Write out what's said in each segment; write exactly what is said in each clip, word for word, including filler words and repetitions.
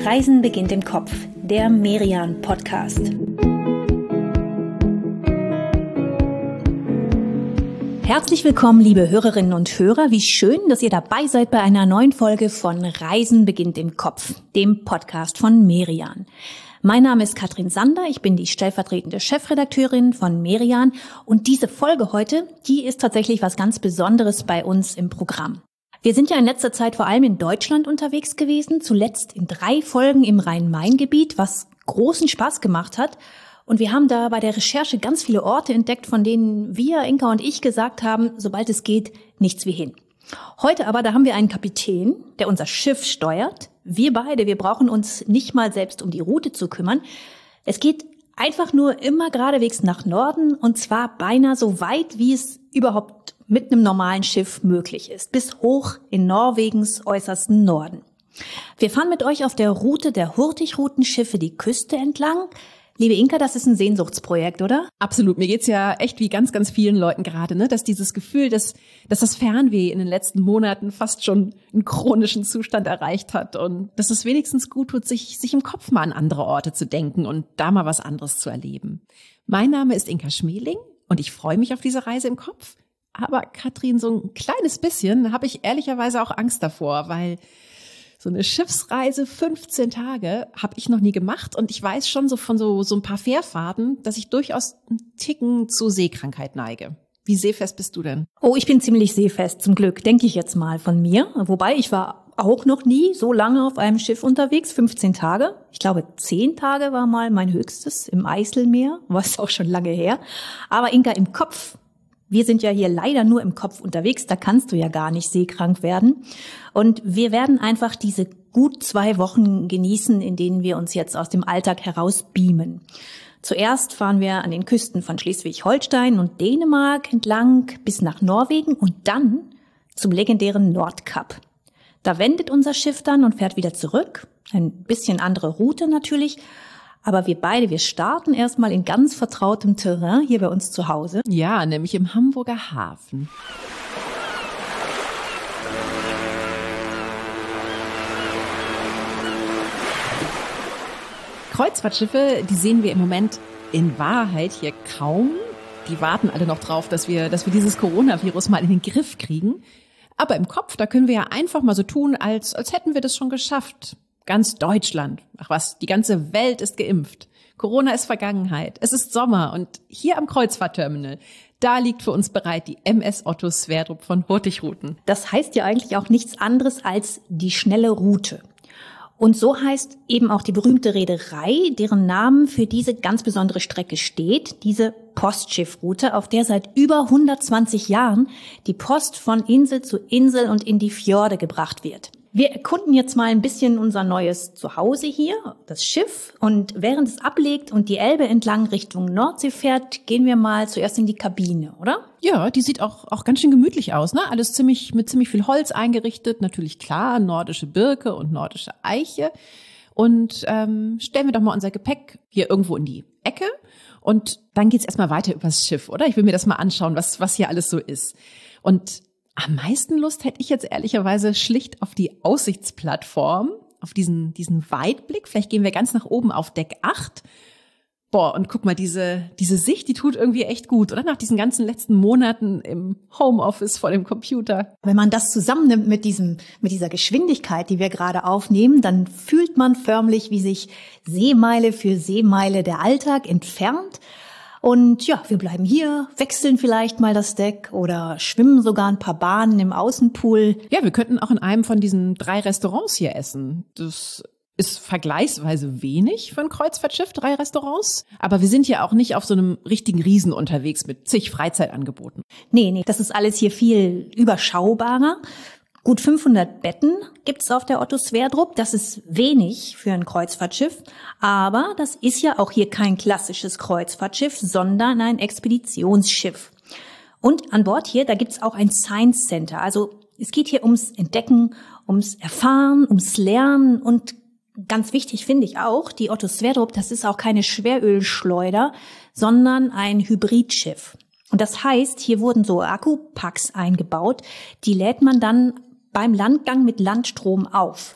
Reisen beginnt im Kopf, der Merian-Podcast. Herzlich willkommen, liebe Hörerinnen und Hörer. Wie schön, dass ihr dabei seid bei einer neuen Folge von Reisen beginnt im Kopf, dem Podcast von Merian. Mein Name ist Katrin Sander, ich bin die stellvertretende Chefredakteurin von Merian und diese Folge heute, die ist tatsächlich was ganz Besonderes bei uns im Programm. Wir sind ja in letzter Zeit vor allem in Deutschland unterwegs gewesen, zuletzt in drei Folgen im Rhein-Main-Gebiet, was großen Spaß gemacht hat. Und wir haben da bei der Recherche ganz viele Orte entdeckt, von denen wir, Inka und ich, gesagt haben, sobald es geht, nichts wie hin. Heute aber, da haben wir einen Kapitän, der unser Schiff steuert. Wir beide, wir brauchen uns nicht mal selbst um die Route zu kümmern. Es geht einfach nur immer geradewegs nach Norden und zwar beinahe so weit, wie es überhaupt mit einem normalen Schiff möglich ist, bis hoch in Norwegens äußersten Norden. Wir fahren mit euch auf der Route der Hurtigruten-Schiffe die Küste entlang. Liebe Inka, das ist ein Sehnsuchtsprojekt, oder? Absolut. Mir geht's ja echt wie ganz, ganz vielen Leuten gerade, ne, dass dieses Gefühl, dass, dass das Fernweh in den letzten Monaten fast schon einen chronischen Zustand erreicht hat und dass es wenigstens gut tut, sich, sich im Kopf mal an andere Orte zu denken und da mal was anderes zu erleben. Mein Name ist Inka Schmeling und ich freue mich auf diese Reise im Kopf. Aber Katrin, so ein kleines bisschen habe ich ehrlicherweise auch Angst davor, weil so eine Schiffsreise, fünfzehn Tage, habe ich noch nie gemacht und ich weiß schon so von so, so ein paar Fährfahrten, dass ich durchaus einen Ticken zu Seekrankheit neige. Wie seefest bist du denn? Oh, ich bin ziemlich seefest, zum Glück, denke ich jetzt mal von mir. Wobei, ich war auch noch nie so lange auf einem Schiff unterwegs, fünfzehn Tage. Ich glaube, zehn Tage war mal mein höchstes im Eiselmeer, was auch schon lange her. Aber Inka, im Kopf. Wir sind ja hier leider nur im Kopf unterwegs, da kannst du ja gar nicht seekrank werden. Und wir werden einfach diese gut zwei Wochen genießen, in denen wir uns jetzt aus dem Alltag heraus beamen. Zuerst fahren wir an den Küsten von Schleswig-Holstein und Dänemark entlang bis nach Norwegen und dann zum legendären Nordkap. Da wendet unser Schiff dann und fährt wieder zurück. Ein bisschen andere Route natürlich. Aber wir beide, wir starten erstmal in ganz vertrautem Terrain hier bei uns zu Hause. Ja, nämlich im Hamburger Hafen. Kreuzfahrtschiffe, die sehen wir im Moment in Wahrheit hier kaum. Die warten alle noch drauf, dass wir, dass wir dieses Coronavirus mal in den Griff kriegen. Aber im Kopf, da können wir ja einfach mal so tun, als, als hätten wir das schon geschafft. Ganz Deutschland, ach was, die ganze Welt ist geimpft. Corona ist Vergangenheit. Es ist Sommer und hier am Kreuzfahrtterminal, da liegt für uns bereit die M S Otto Sverdrup von Hurtigruten. Das heißt ja eigentlich auch nichts anderes als die schnelle Route. Und so heißt eben auch die berühmte Reederei, deren Namen für diese ganz besondere Strecke steht, diese Postschiffroute, auf der seit über hundertzwanzig Jahren die Post von Insel zu Insel und in die Fjorde gebracht wird. Wir erkunden jetzt mal ein bisschen unser neues Zuhause hier, das Schiff. Und während es ablegt und die Elbe entlang Richtung Nordsee fährt, gehen wir mal zuerst in die Kabine, oder? Ja, die sieht auch, auch ganz schön gemütlich aus, ne? Alles ziemlich, mit ziemlich viel Holz eingerichtet. Natürlich klar, nordische Birke und nordische Eiche. Und ähm, stellen wir doch mal unser Gepäck hier irgendwo in die Ecke. Und dann geht's erstmal weiter übers Schiff, oder? Ich will mir das mal anschauen, was, was hier alles so ist. Und am meisten Lust hätte ich jetzt ehrlicherweise schlicht auf die Aussichtsplattform, auf diesen, diesen Weitblick. Vielleicht gehen wir ganz nach oben auf Deck acht. Boah, und guck mal, diese, diese Sicht, die tut irgendwie echt gut, oder? Nach diesen ganzen letzten Monaten im Homeoffice vor dem Computer. Wenn man das zusammennimmt mit diesem, mit dieser Geschwindigkeit, die wir gerade aufnehmen, dann fühlt man förmlich, wie sich Seemeile für Seemeile der Alltag entfernt. Und ja, wir bleiben hier, wechseln vielleicht mal das Deck oder schwimmen sogar ein paar Bahnen im Außenpool. Ja, wir könnten auch in einem von diesen drei Restaurants hier essen. Das ist vergleichsweise wenig für ein Kreuzfahrtschiff, drei Restaurants. Aber wir sind ja auch nicht auf so einem richtigen Riesen unterwegs mit zig Freizeitangeboten. Nee, nee, das ist alles hier viel überschaubarer. Gut fünfhundert Betten gibt's auf der Otto Sverdrup. Das ist wenig für ein Kreuzfahrtschiff. Aber das ist ja auch hier kein klassisches Kreuzfahrtschiff, sondern ein Expeditionsschiff. Und an Bord hier, da gibt's auch ein Science Center. Also es geht hier ums Entdecken, ums Erfahren, ums Lernen und ganz wichtig finde ich auch, die Otto Sverdrup, das ist auch keine Schwerölschleuder, sondern ein Hybridschiff. Und das heißt, hier wurden so Akkupacks eingebaut, die lädt man dann beim Landgang mit Landstrom auf.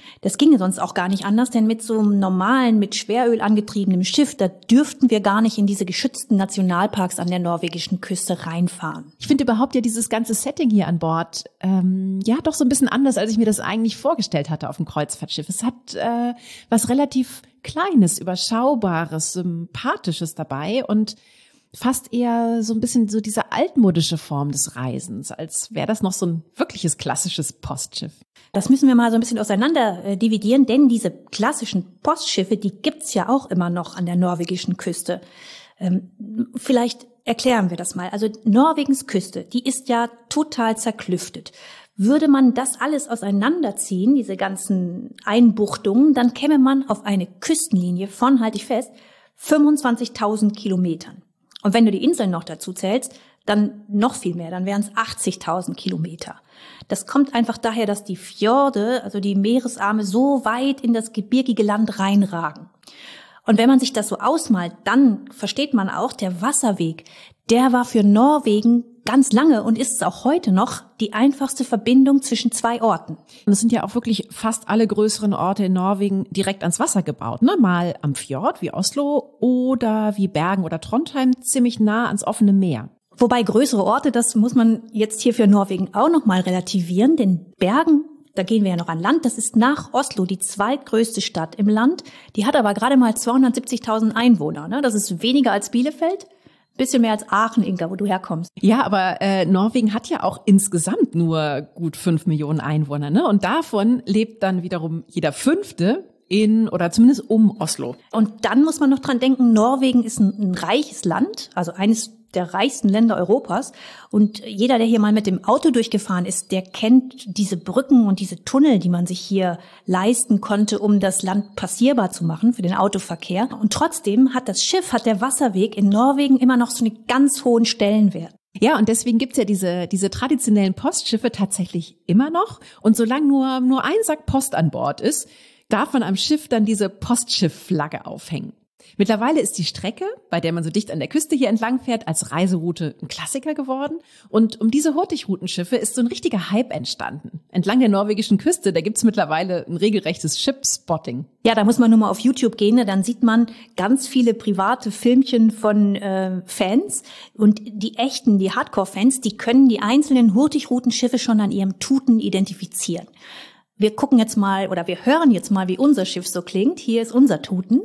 Das ginge sonst auch gar nicht anders, denn mit so einem normalen, mit Schweröl angetriebenem Schiff, da dürften wir gar nicht in diese geschützten Nationalparks an der norwegischen Küste reinfahren. Ich finde überhaupt ja dieses ganze Setting hier an Bord, ähm, ja doch so ein bisschen anders, als ich mir das eigentlich vorgestellt hatte auf dem Kreuzfahrtschiff. Es hat äh, was relativ Kleines, Überschaubares, Sympathisches dabei und fast eher so ein bisschen so diese altmodische Form des Reisens, als wäre das noch so ein wirkliches klassisches Postschiff. Das müssen wir mal so ein bisschen auseinander äh, dividieren, denn diese klassischen Postschiffe, die gibt's ja auch immer noch an der norwegischen Küste. Ähm, vielleicht erklären wir das mal. Also Norwegens Küste, die ist ja total zerklüftet. Würde man das alles auseinanderziehen, diese ganzen Einbuchtungen, dann käme man auf eine Küstenlinie von, halte ich fest, fünfundzwanzigtausend Kilometern. Und wenn du die Inseln noch dazu zählst, dann noch viel mehr, dann wären es achtzigtausend Kilometer. Das kommt einfach daher, dass die Fjorde, also die Meeresarme, so weit in das gebirgige Land reinragen. Und wenn man sich das so ausmalt, dann versteht man auch, der Wasserweg, der war für Norwegen ganz lange und ist es auch heute noch die einfachste Verbindung zwischen zwei Orten. Und es sind ja auch wirklich fast alle größeren Orte in Norwegen direkt ans Wasser gebaut, ne? Mal am Fjord wie Oslo oder wie Bergen oder Trondheim ziemlich nah ans offene Meer. Wobei größere Orte, das muss man jetzt hier für Norwegen auch noch mal relativieren, denn Bergen, da gehen wir ja noch an Land, das ist nach Oslo die zweitgrößte Stadt im Land. Die hat aber gerade mal zweihundertsiebzigtausend Einwohner, ne? Das ist weniger als Bielefeld. Bisschen mehr als Aachen, Inga, wo du herkommst. Ja, aber äh, Norwegen hat ja auch insgesamt nur gut fünf Millionen Einwohner, ne? Und davon lebt dann wiederum jeder Fünfte in oder zumindest um Oslo. Und dann muss man noch dran denken, Norwegen ist ein, ein reiches Land, also eines der reichsten Länder Europas. Und jeder, der hier mal mit dem Auto durchgefahren ist, der kennt diese Brücken und diese Tunnel, die man sich hier leisten konnte, um das Land passierbar zu machen für den Autoverkehr. Und trotzdem hat das Schiff, hat der Wasserweg in Norwegen immer noch so einen ganz hohen Stellenwert. Ja, und deswegen gibt's ja diese diese traditionellen Postschiffe tatsächlich immer noch. Und solange nur nur ein Sack Post an Bord ist, darf man am Schiff dann diese Postschiffflagge aufhängen. Mittlerweile ist die Strecke, bei der man so dicht an der Küste hier entlang fährt, als Reiseroute ein Klassiker geworden. Und um diese Hurtigroutenschiffe ist so ein richtiger Hype entstanden. Entlang der norwegischen Küste, da gibt's mittlerweile ein regelrechtes Ship-Spotting. Ja, da muss man nur mal auf YouTube gehen, ne? Dann sieht man ganz viele private Filmchen von äh, Fans. Und die echten, die Hardcore-Fans, die können die einzelnen Hurtigroutenschiffe schon an ihrem Tuten identifizieren. Wir gucken jetzt mal oder wir hören jetzt mal, wie unser Schiff so klingt. Hier ist unser Tuten.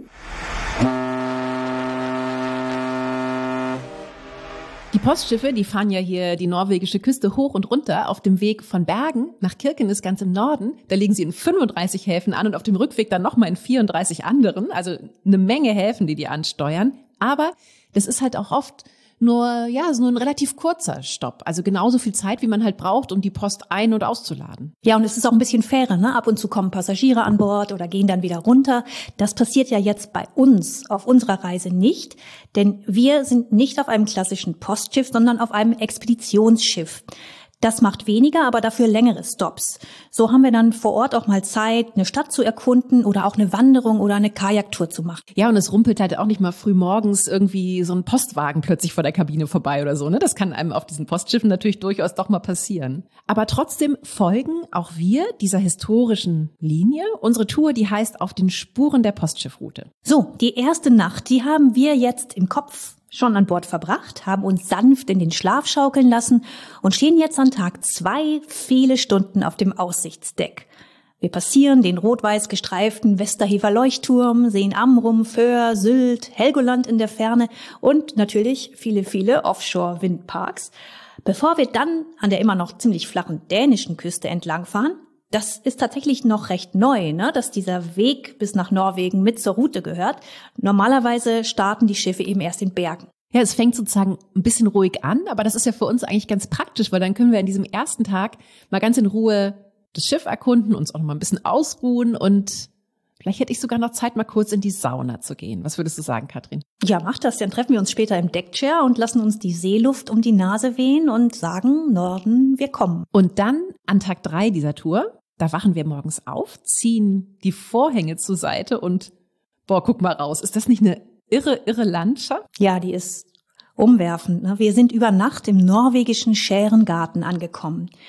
Die Postschiffe, die fahren ja hier die norwegische Küste hoch und runter auf dem Weg von Bergen nach Kirkenes ganz im Norden. Da legen sie in fünfunddreißig Häfen an und auf dem Rückweg dann nochmal in vierunddreißig anderen. Also eine Menge Häfen, die die ansteuern. Aber das ist halt auch oft nur, ja, so ein relativ kurzer Stopp. Also genauso viel Zeit, wie man halt braucht, um die Post ein- und auszuladen. Ja, und es ist auch ein bisschen fairer, ne? Ab und zu kommen Passagiere an Bord oder gehen dann wieder runter. Das passiert ja jetzt bei uns auf unserer Reise nicht, denn wir sind nicht auf einem klassischen Postschiff, sondern auf einem Expeditionsschiff. Das macht weniger, aber dafür längere Stops. So haben wir dann vor Ort auch mal Zeit, eine Stadt zu erkunden oder auch eine Wanderung oder eine Kajaktour zu machen. Ja, und es rumpelt halt auch nicht mal früh morgens irgendwie so ein Postwagen plötzlich vor der Kabine vorbei oder so, ne? Das kann einem auf diesen Postschiffen natürlich durchaus doch mal passieren. Aber trotzdem folgen auch wir dieser historischen Linie. Unsere Tour, die heißt Auf den Spuren der Postschiffroute. So, die erste Nacht, die haben wir jetzt im Kopf schon an Bord verbracht, haben uns sanft in den Schlaf schaukeln lassen und stehen jetzt an Tag zwei viele Stunden auf dem Aussichtsdeck. Wir passieren den rot-weiß gestreiften Westerhever Leuchtturm, sehen Amrum, Föhr, Sylt, Helgoland in der Ferne und natürlich viele, viele Offshore-Windparks. Bevor wir dann an der immer noch ziemlich flachen dänischen Küste entlangfahren, das ist tatsächlich noch recht neu, ne, dass dieser Weg bis nach Norwegen mit zur Route gehört. Normalerweise starten die Schiffe eben erst in Bergen. Ja, es fängt sozusagen ein bisschen ruhig an, aber das ist ja für uns eigentlich ganz praktisch, weil dann können wir an diesem ersten Tag mal ganz in Ruhe das Schiff erkunden, uns auch noch mal ein bisschen ausruhen und vielleicht hätte ich sogar noch Zeit, mal kurz in die Sauna zu gehen. Was würdest du sagen, Katrin? Ja, mach das. Dann treffen wir uns später im Deckchair und lassen uns die Seeluft um die Nase wehen und sagen, Norden, wir kommen. Und dann an Tag drei dieser Tour, da wachen wir morgens auf, ziehen die Vorhänge zur Seite und, boah, guck mal raus. Ist das nicht eine irre, irre Landschaft? Ja, die ist umwerfend. Wir sind über Nacht im norwegischen Schärengarten angekommen.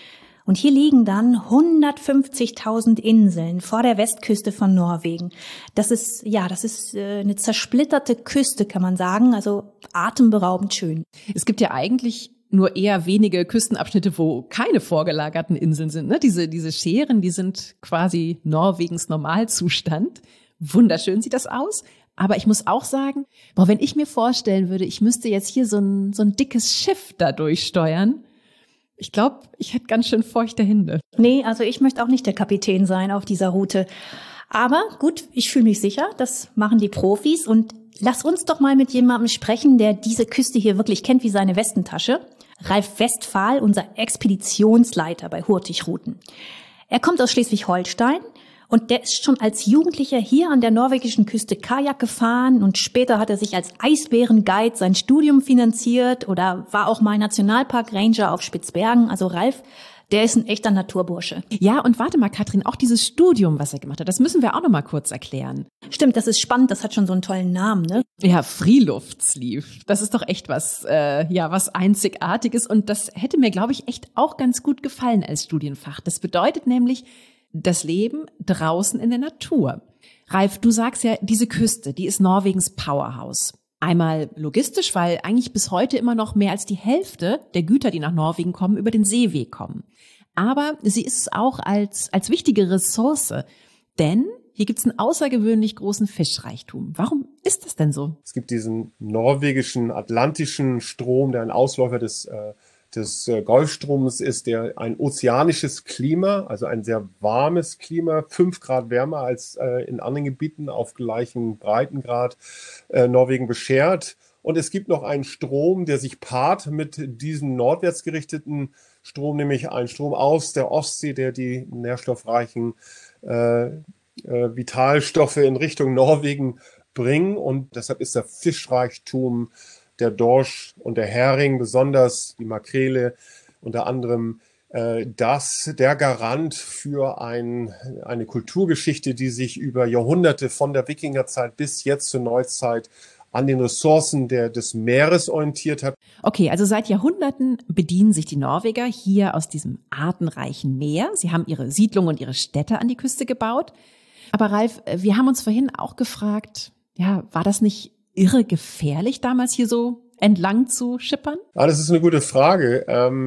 Und hier liegen dann hundertfünfzigtausend Inseln vor der Westküste von Norwegen. Das ist, ja, das ist äh, eine zersplitterte Küste, kann man sagen, also atemberaubend schön. Es gibt ja eigentlich nur eher wenige Küstenabschnitte, wo keine vorgelagerten Inseln sind. Ne? Diese, diese Scheren, die sind quasi Norwegens Normalzustand. Wunderschön sieht das aus. Aber ich muss auch sagen, boah, wenn ich mir vorstellen würde, ich müsste jetzt hier so ein, so ein dickes Schiff da durchsteuern, ich glaube, ich hätte ganz schön feuchte Hände. Nee, also ich möchte auch nicht der Kapitän sein auf dieser Route. Aber gut, ich fühle mich sicher, das machen die Profis. Und lass uns doch mal mit jemandem sprechen, der diese Küste hier wirklich kennt wie seine Westentasche. Ralf Westphal, unser Expeditionsleiter bei Hurtigruten. Er kommt aus Schleswig-Holstein und der ist schon als Jugendlicher hier an der norwegischen Küste Kajak gefahren und später hat er sich als Eisbärenguide sein Studium finanziert oder war auch mal Nationalpark-Ranger auf Spitzbergen. Also Ralf, der ist ein echter Naturbursche. Ja, und warte mal, Katrin, auch dieses Studium, was er gemacht hat, das müssen wir auch noch mal kurz erklären. Stimmt, das ist spannend, das hat schon so einen tollen Namen, ne? Ja, Freeluftsleave. Das ist doch echt was, äh, ja, was Einzigartiges und das hätte mir, glaube ich, echt auch ganz gut gefallen als Studienfach. Das bedeutet nämlich das Leben draußen in der Natur. Ralf, du sagst ja, diese Küste, die ist Norwegens Powerhouse. Einmal logistisch, weil eigentlich bis heute immer noch mehr als die Hälfte der Güter, die nach Norwegen kommen, über den Seeweg kommen. Aber sie ist es auch als, als wichtige Ressource, denn hier gibt es einen außergewöhnlich großen Fischreichtum. Warum ist das denn so? Es gibt diesen norwegischen atlantischen Strom, der ein Ausläufer des, äh, des äh, Golfstroms ist, der ein ozeanisches Klima, also ein sehr warmes Klima, fünf Grad wärmer als äh, in anderen Gebieten auf gleichem Breitengrad äh, Norwegen beschert. Und es gibt noch einen Strom, der sich paart mit diesem nordwärts gerichteten Strom, nämlich ein Strom aus der Ostsee, der die nährstoffreichen äh, äh, Vitalstoffe in Richtung Norwegen bringen. Und deshalb ist der Fischreichtum, der Dorsch und der Hering, besonders die Makrele unter anderem, äh, das der Garant für ein, eine Kulturgeschichte, die sich über Jahrhunderte von der Wikingerzeit bis jetzt zur Neuzeit an den Ressourcen der, des Meeres orientiert hat. Okay, also seit Jahrhunderten bedienen sich die Norweger hier aus diesem artenreichen Meer. Sie haben ihre Siedlungen und ihre Städte an die Küste gebaut. Aber Ralf, wir haben uns vorhin auch gefragt, ja, war das nicht irre gefährlich, damals hier so entlang zu schippern? Ja, das ist eine gute Frage.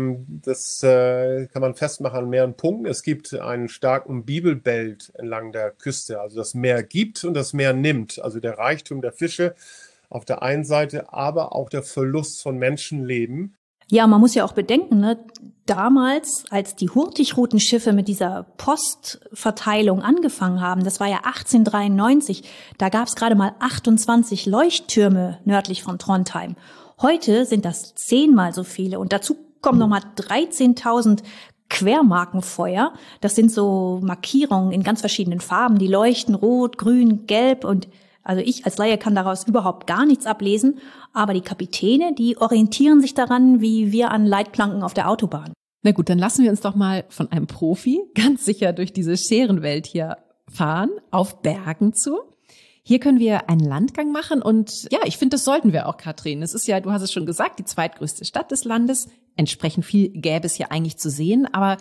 Das kann man festmachen an mehreren Punkten. Es gibt einen starken Bibelbelt entlang der Küste. Also das Meer gibt und das Meer nimmt. Also der Reichtum der Fische auf der einen Seite, aber auch der Verlust von Menschenleben. Ja, man muss ja auch bedenken, ne, damals, als die Hurtigrutenschiffe mit dieser Postverteilung angefangen haben, das war ja achtzehnhundertdreiundneunzig, da gab es gerade mal achtundzwanzig Leuchttürme nördlich von Trondheim. Heute sind das zehnmal so viele und dazu kommen nochmal dreizehntausend Quermarkenfeuer. Das sind so Markierungen in ganz verschiedenen Farben, die leuchten rot, grün, gelb und also ich als Laie kann daraus überhaupt gar nichts ablesen, aber die Kapitäne, die orientieren sich daran, wie wir an Leitplanken auf der Autobahn. Na gut, dann lassen wir uns doch mal von einem Profi ganz sicher durch diese Scherenwelt hier fahren, auf Bergen zu. Hier können wir einen Landgang machen und ja, ich finde, das sollten wir auch, Katrin. Es ist ja, du hast es schon gesagt, die zweitgrößte Stadt des Landes. Entsprechend viel gäbe es hier eigentlich zu sehen, aber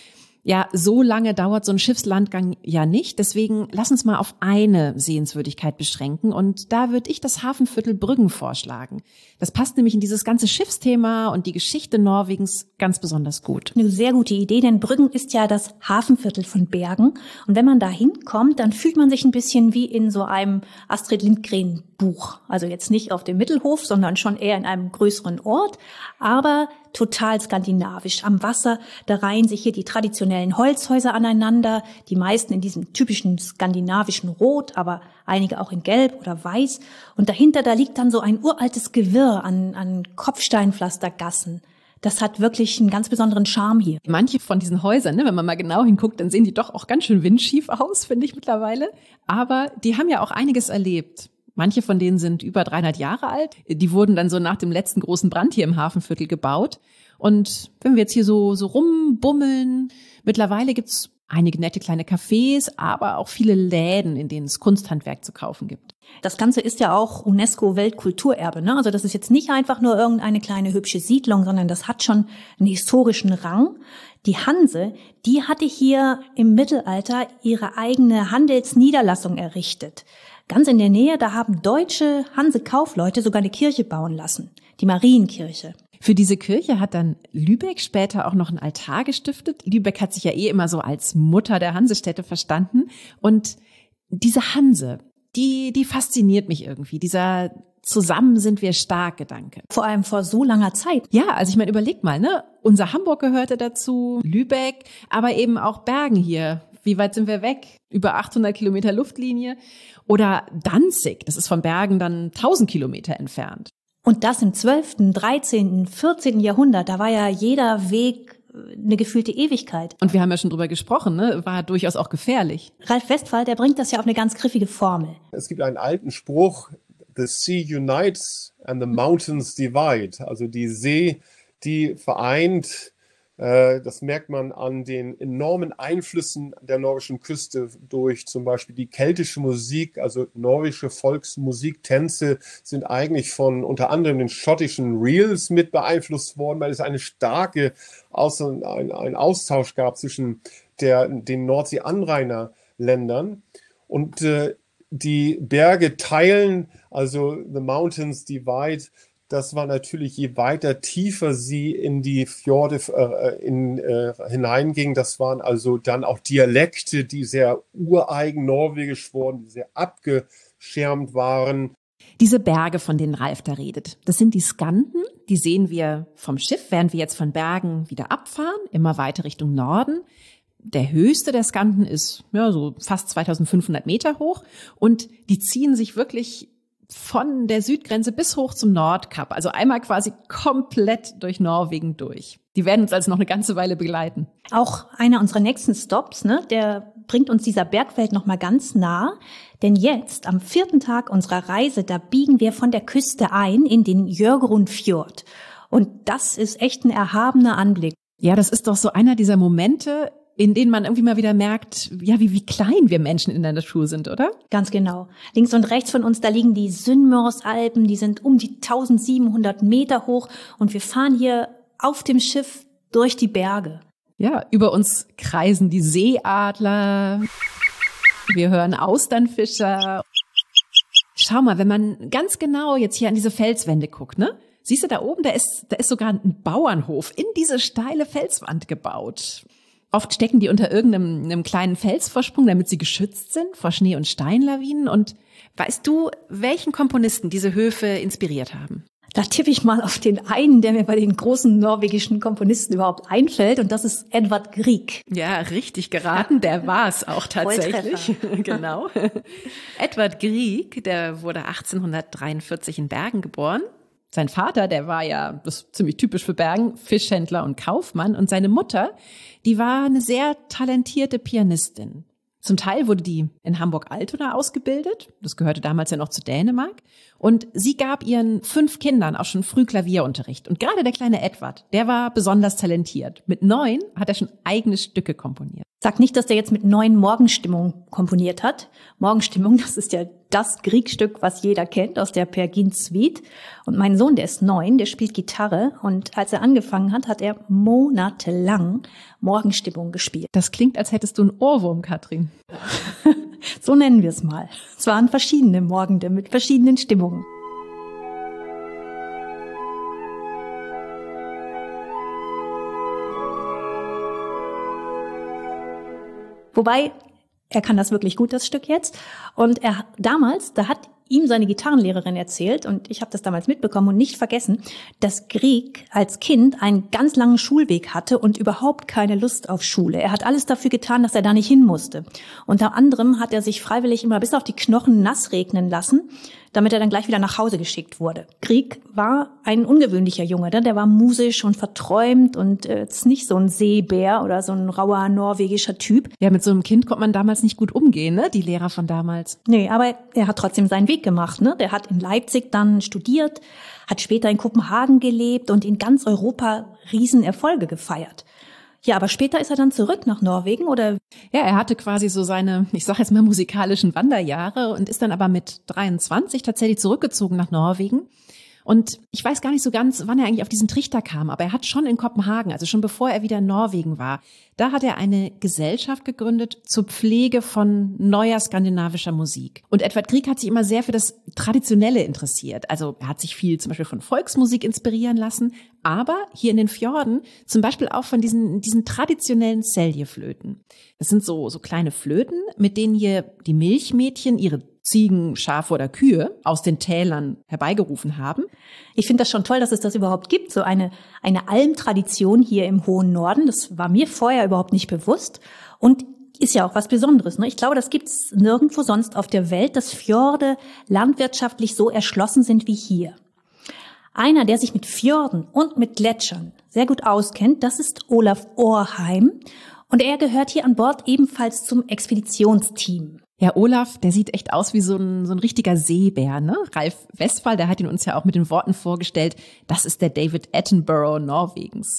ja, so lange dauert so ein Schiffslandgang ja nicht. Deswegen lass uns mal auf eine Sehenswürdigkeit beschränken. Und da würde ich das Hafenviertel Brüggen vorschlagen. Das passt nämlich in dieses ganze Schiffsthema und die Geschichte Norwegens ganz besonders gut. Eine sehr gute Idee, denn Brüggen ist ja das Hafenviertel von Bergen. Und wenn man da hinkommt, dann fühlt man sich ein bisschen wie in so einem Astrid Lindgren Buch. Also jetzt nicht auf dem Mittelhof, sondern schon eher in einem größeren Ort. Aber total skandinavisch. Am Wasser, da reihen sich hier die traditionellen Holzhäuser aneinander, die meisten in diesem typischen skandinavischen Rot, aber einige auch in Gelb oder Weiß. Und dahinter, da liegt dann so ein uraltes Gewirr an, an Kopfsteinpflastergassen. Das hat wirklich einen ganz besonderen Charme hier. Manche von diesen Häusern, ne, wenn man mal genau hinguckt, dann sehen die doch auch ganz schön windschief aus, finde ich mittlerweile. Aber die haben ja auch einiges erlebt. Manche von denen sind über dreihundert Jahre alt. Die wurden dann so nach dem letzten großen Brand hier im Hafenviertel gebaut. Und wenn wir jetzt hier so so rumbummeln, mittlerweile gibt's einige nette kleine Cafés, aber auch viele Läden, in denen es Kunsthandwerk zu kaufen gibt. Das Ganze ist ja auch UNESCO-Weltkulturerbe, ne? Also das ist jetzt nicht einfach nur irgendeine kleine hübsche Siedlung, sondern das hat schon einen historischen Rang. Die Hanse, die hatte hier im Mittelalter ihre eigene Handelsniederlassung errichtet. Ganz in der Nähe, da haben deutsche Hanse-Kaufleute sogar eine Kirche bauen lassen, die Marienkirche. Für diese Kirche hat dann Lübeck später auch noch einen Altar gestiftet. Lübeck hat sich ja eh immer so als Mutter der Hansestädte verstanden. Und diese Hanse, die, die fasziniert mich irgendwie, dieser Zusammen sind wir stark Gedanke. Vor allem vor so langer Zeit. Ja, also ich meine, überleg mal, ne? Unser Hamburg gehörte dazu, Lübeck, aber eben auch Bergen hier. Wie weit sind wir weg? Über achthundert Kilometer Luftlinie. Oder Danzig, das ist von Bergen dann tausend Kilometer entfernt. Und das im zwölften, dreizehnten, vierzehnten Jahrhundert, da war ja jeder Weg eine gefühlte Ewigkeit. Und wir haben ja schon drüber gesprochen, ne? War durchaus auch gefährlich. Ralf Westphal, der bringt das ja auf eine ganz griffige Formel. Es gibt einen alten Spruch, the sea unites and the mountains divide. Also die See, die vereint. Das merkt man an den enormen Einflüssen der norwegischen Küste durch zum Beispiel die keltische Musik, also norwegische Volksmusik, Tänze sind eigentlich von unter anderem den schottischen Reels mit beeinflusst worden, weil es eine starke Aus- ein, ein Austausch gab zwischen der, den Nordsee-Anrainerländern. Und äh, die Berge teilen, also the mountains divide. Das war natürlich, je weiter tiefer sie in die Fjorde äh, in, äh, hineingingen, das waren also dann auch Dialekte, die sehr ureigen norwegisch wurden, die sehr abgeschirmt waren. Diese Berge, von denen Ralf da redet, das sind die Skanten, die sehen wir vom Schiff, während wir jetzt von Bergen wieder abfahren, immer weiter Richtung Norden. Der höchste der Skanten ist ja so fast zweitausendfünfhundert Meter hoch und die ziehen sich wirklich von der Südgrenze bis hoch zum Nordkap, also einmal quasi komplett durch Norwegen durch. Die werden uns also noch eine ganze Weile begleiten. Auch einer unserer nächsten Stops, ne, der bringt uns dieser Bergwelt noch mal ganz nah. Denn jetzt, am vierten Tag unserer Reise, da biegen wir von der Küste ein in den Jørgrundfjord. Und das ist echt ein erhabener Anblick. Ja, das ist doch so einer dieser Momente, in denen man irgendwie mal wieder merkt, ja, wie, wie klein wir Menschen in der Natur sind, oder? Ganz genau. Links und rechts von uns, da liegen die Sunnmørsalpen, die sind um die tausendsiebenhundert Meter hoch und wir fahren hier auf dem Schiff durch die Berge. Ja, über uns kreisen die Seeadler, wir hören Austernfischer. Schau mal, wenn man ganz genau jetzt hier an diese Felswände guckt, ne? Siehst du da oben, da ist, da ist sogar ein Bauernhof in diese steile Felswand gebaut. Oft stecken die unter irgendeinem einem kleinen Felsvorsprung, damit sie geschützt sind vor Schnee- und Steinlawinen. Und weißt du, welchen Komponisten diese Höfe inspiriert haben? Da tippe ich mal auf den einen, der mir bei den großen norwegischen Komponisten überhaupt einfällt. Und das ist Edvard Grieg. Ja, richtig geraten. Der war es auch tatsächlich. Genau. Edvard Grieg, der wurde achtzehnhundertdreiundvierzig in Bergen geboren. Sein Vater, der war ja, das ist ziemlich typisch für Bergen, Fischhändler und Kaufmann. Und seine Mutter, die war eine sehr talentierte Pianistin. Zum Teil wurde die in Hamburg-Altona ausgebildet. Das gehörte damals ja noch zu Dänemark. Und sie gab ihren fünf Kindern auch schon früh Klavierunterricht. Und gerade der kleine Edward, der war besonders talentiert. Mit neun hat er schon eigene Stücke komponiert. Sag nicht, dass der jetzt mit neun Morgenstimmung komponiert hat. Morgenstimmung, das ist ja das Griegstück, was jeder kennt aus der Peer Gynt Suite. Und mein Sohn, der ist neun, der spielt Gitarre. Und als er angefangen hat, hat er monatelang Morgenstimmung gespielt. Das klingt, als hättest du einen Ohrwurm, Katrin. So nennen wir es mal. Es waren verschiedene Morgende mit verschiedenen Stimmungen. Wobei, er kann das wirklich gut, das Stück jetzt. Und er damals, da hat ihm seine Gitarrenlehrerin erzählt, und ich habe das damals mitbekommen und nicht vergessen, dass Grieg als Kind einen ganz langen Schulweg hatte und überhaupt keine Lust auf Schule. Er hat alles dafür getan, dass er da nicht hin musste. Unter anderem hat er sich freiwillig immer bis auf die Knochen nass regnen lassen, damit er dann gleich wieder nach Hause geschickt wurde. Grieg war ein ungewöhnlicher Junge, der war musisch und verträumt und jetzt nicht so ein Seebär oder so ein rauer norwegischer Typ. Ja, mit so einem Kind konnte man damals nicht gut umgehen, ne? Die Lehrer von damals. Nee, aber er hat trotzdem seinen Weg gemacht, ne? Der hat in Leipzig dann studiert, hat später in Kopenhagen gelebt und in ganz Europa Riesenerfolge gefeiert. Ja, aber später ist er dann zurück nach Norwegen, oder? Ja, er hatte quasi so seine, ich sage jetzt mal, musikalischen Wanderjahre und ist dann aber mit dreiundzwanzig tatsächlich zurückgezogen nach Norwegen. Und ich weiß gar nicht so ganz, wann er eigentlich auf diesen Trichter kam, aber er hat schon in Kopenhagen, also schon bevor er wieder in Norwegen war, da hat er eine Gesellschaft gegründet zur Pflege von neuer skandinavischer Musik. Und Edvard Grieg hat sich immer sehr für das Traditionelle interessiert. Also er hat sich viel zum Beispiel von Volksmusik inspirieren lassen, aber hier in den Fjorden zum Beispiel auch von diesen, diesen traditionellen Seljeflöten. Das sind so, so kleine Flöten, mit denen hier die Milchmädchen ihre Ziegen, Schafe oder Kühe aus den Tälern herbeigerufen haben. Ich finde das schon toll, dass es das überhaupt gibt, so eine, eine Almtradition hier im hohen Norden. Das war mir vorher überhaupt nicht bewusst und ist ja auch was Besonderes, ne? Ich glaube, das gibt's nirgendwo sonst auf der Welt, dass Fjorde landwirtschaftlich so erschlossen sind wie hier. Einer, der sich mit Fjorden und mit Gletschern sehr gut auskennt, das ist Olaf Orheim. Und er gehört hier an Bord ebenfalls zum Expeditionsteam. Ja, Olaf, der sieht echt aus wie so ein, so ein richtiger Seebär, ne? Ralf Westphal, der hat ihn uns ja auch mit den Worten vorgestellt, das ist der David Attenborough Norwegens.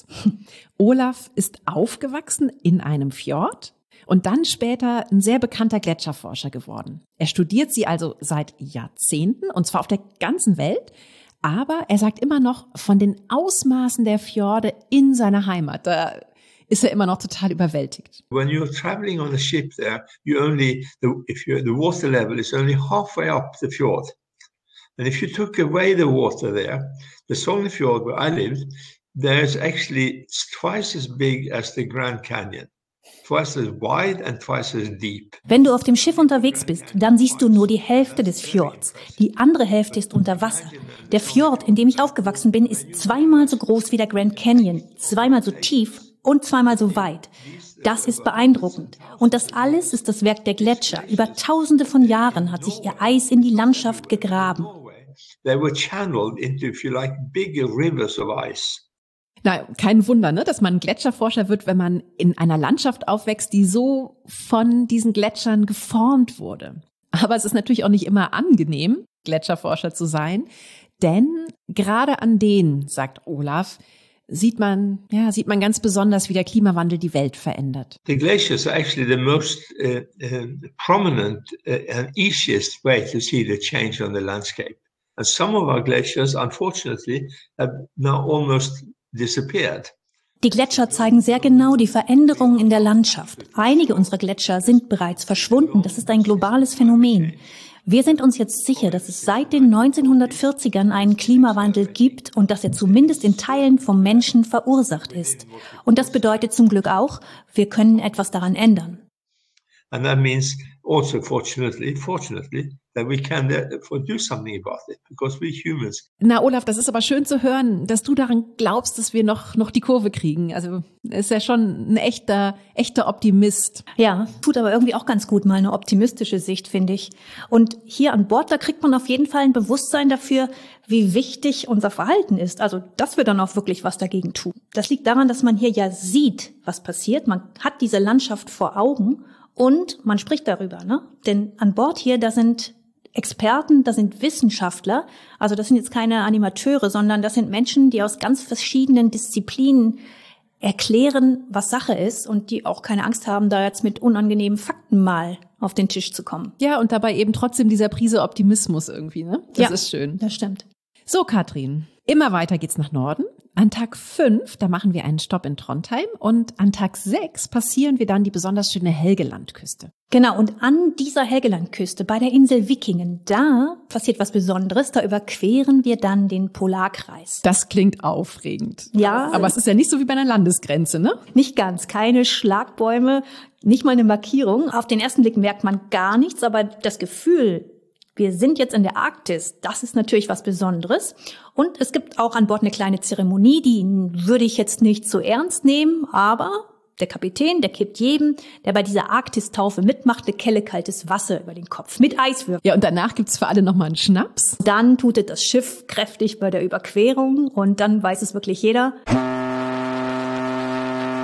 Olaf ist aufgewachsen in einem Fjord und dann später ein sehr bekannter Gletscherforscher geworden. Er studiert sie also seit Jahrzehnten und zwar auf der ganzen Welt. Aber er sagt immer noch von den Ausmaßen der Fjorde in seiner Heimat. Da ist er immer noch total überwältigt. When you're traveling on a ship there, you only, the, if you're, the water level is only halfway up the fjord. And if you took away the water there, the Sognefjord where I lived, there's actually twice as big as the Grand Canyon. Twice as wide and twice as deep. Wenn du auf dem Schiff unterwegs bist, dann siehst du nur die Hälfte des Fjords. Die andere Hälfte ist unter Wasser. Der Fjord, in dem ich aufgewachsen bin, ist zweimal so groß wie der Grand Canyon, zweimal so tief und zweimal so weit. Das ist beeindruckend. Und das alles ist das Werk der Gletscher. Über Tausende von Jahren hat sich ihr Eis in die Landschaft gegraben. They were channeled into, if you like, bigger rivers of ice. Na, kein Wunder, ne, dass man Gletscherforscher wird, wenn man in einer Landschaft aufwächst, die so von diesen Gletschern geformt wurde. Aber es ist natürlich auch nicht immer angenehm, Gletscherforscher zu sein, denn gerade an denen, sagt Olaf, sieht man, ja, sieht man ganz besonders, wie der Klimawandel die Welt verändert. The glaciers are actually the most uh, uh, prominent uh, and easiest way to see the change on the landscape. And some of our glaciers, unfortunately, have now almost disappeared. Die Gletscher zeigen sehr genau die Veränderungen in der Landschaft. Einige unserer Gletscher sind bereits verschwunden. Das ist ein globales Phänomen. Wir sind uns jetzt sicher, dass es seit den neunzehnhundertvierzigern einen Klimawandel gibt und dass er zumindest in Teilen vom Menschen verursacht ist. Und das bedeutet zum Glück auch, wir können etwas daran ändern. And that means also, fortunately, fortunately, that we can therefore do something about it, because we humans. Na, Olaf, das ist aber schön zu hören, dass du daran glaubst, dass wir noch, noch die Kurve kriegen. Also, ist ja schon ein echter, echter Optimist. Ja, tut aber irgendwie auch ganz gut, mal eine optimistische Sicht, finde ich. Und hier an Bord, da kriegt man auf jeden Fall ein Bewusstsein dafür, wie wichtig unser Verhalten ist. Also, dass wir dann auch wirklich was dagegen tun. Das liegt daran, dass man hier ja sieht, was passiert. Man hat diese Landschaft vor Augen. Und man spricht darüber, ne? Denn an Bord hier, da sind Experten, da sind Wissenschaftler. Also das sind jetzt keine Animateure, sondern das sind Menschen, die aus ganz verschiedenen Disziplinen erklären, was Sache ist und die auch keine Angst haben, da jetzt mit unangenehmen Fakten mal auf den Tisch zu kommen. Ja, und dabei eben trotzdem dieser Prise Optimismus irgendwie, ne? Das ja, ist schön. Das stimmt. So, Katrin, immer weiter geht's nach Norden. An Tag fünf, da machen wir einen Stopp in Trondheim und an Tag sechs passieren wir dann die besonders schöne Helgelandküste. Genau, und an dieser Helgelandküste bei der Insel Vikingen, da passiert was Besonderes, da überqueren wir dann den Polarkreis. Das klingt aufregend. Ja. Aber es ist ja nicht so wie bei einer Landesgrenze, ne? Nicht ganz, keine Schlagbäume, nicht mal eine Markierung. Auf den ersten Blick merkt man gar nichts, aber das Gefühl, wir sind jetzt in der Arktis, das ist natürlich was Besonderes. Und es gibt auch an Bord eine kleine Zeremonie, die würde ich jetzt nicht so ernst nehmen, aber der Kapitän, der kippt jedem, der bei dieser Arktistaufe mitmacht, eine Kelle kaltes Wasser über den Kopf mit Eiswürfeln. Ja, und danach gibt's für alle nochmal einen Schnaps. Dann tutet das Schiff kräftig bei der Überquerung und dann weiß es wirklich jeder.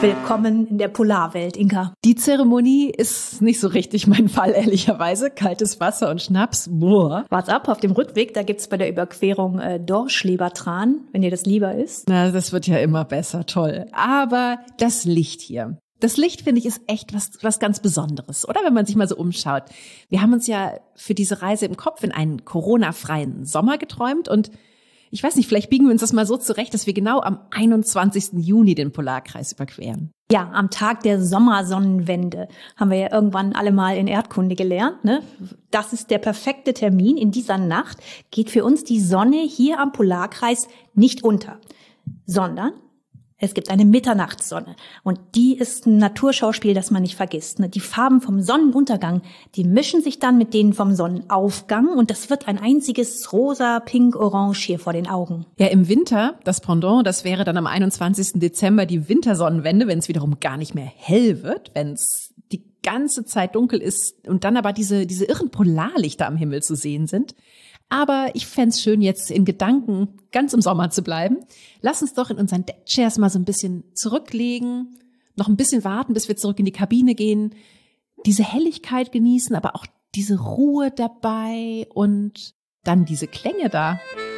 Willkommen in der Polarwelt, Inka. Die Zeremonie ist nicht so richtig mein Fall, ehrlicherweise. Kaltes Wasser und Schnaps, boah. Wart ab, auf dem Rückweg, da gibt's bei der Überquerung äh, Dorschlebertran, wenn dir das lieber ist. Na, das wird ja immer besser, toll. Aber das Licht hier. Das Licht, finde ich, ist echt was, was ganz Besonderes, oder? Wenn man sich mal so umschaut. Wir haben uns ja für diese Reise im Kopf in einen Corona-freien Sommer geträumt und ich weiß nicht, vielleicht biegen wir uns das mal so zurecht, dass wir genau am einundzwanzigsten Juni den Polarkreis überqueren. Ja, am Tag der Sommersonnenwende haben wir ja irgendwann alle mal in Erdkunde gelernt, ne? Das ist der perfekte Termin. In dieser Nacht geht für uns die Sonne hier am Polarkreis nicht unter, sondern es gibt eine Mitternachtssonne und die ist ein Naturschauspiel, das man nicht vergisst. Die Farben vom Sonnenuntergang, die mischen sich dann mit denen vom Sonnenaufgang und das wird ein einziges rosa, pink, orange hier vor den Augen. Ja, im Winter, das Pendant, das wäre dann am einundzwanzigsten Dezember die Wintersonnenwende, wenn es wiederum gar nicht mehr hell wird, wenn es die ganze Zeit dunkel ist und dann aber diese, diese irren Polarlichter am Himmel zu sehen sind. Aber ich fänd's schön, jetzt in Gedanken ganz im Sommer zu bleiben. Lass uns doch in unseren Deckchairs mal so ein bisschen zurücklegen, noch ein bisschen warten, bis wir zurück in die Kabine gehen, diese Helligkeit genießen, aber auch diese Ruhe dabei und dann diese Klänge da.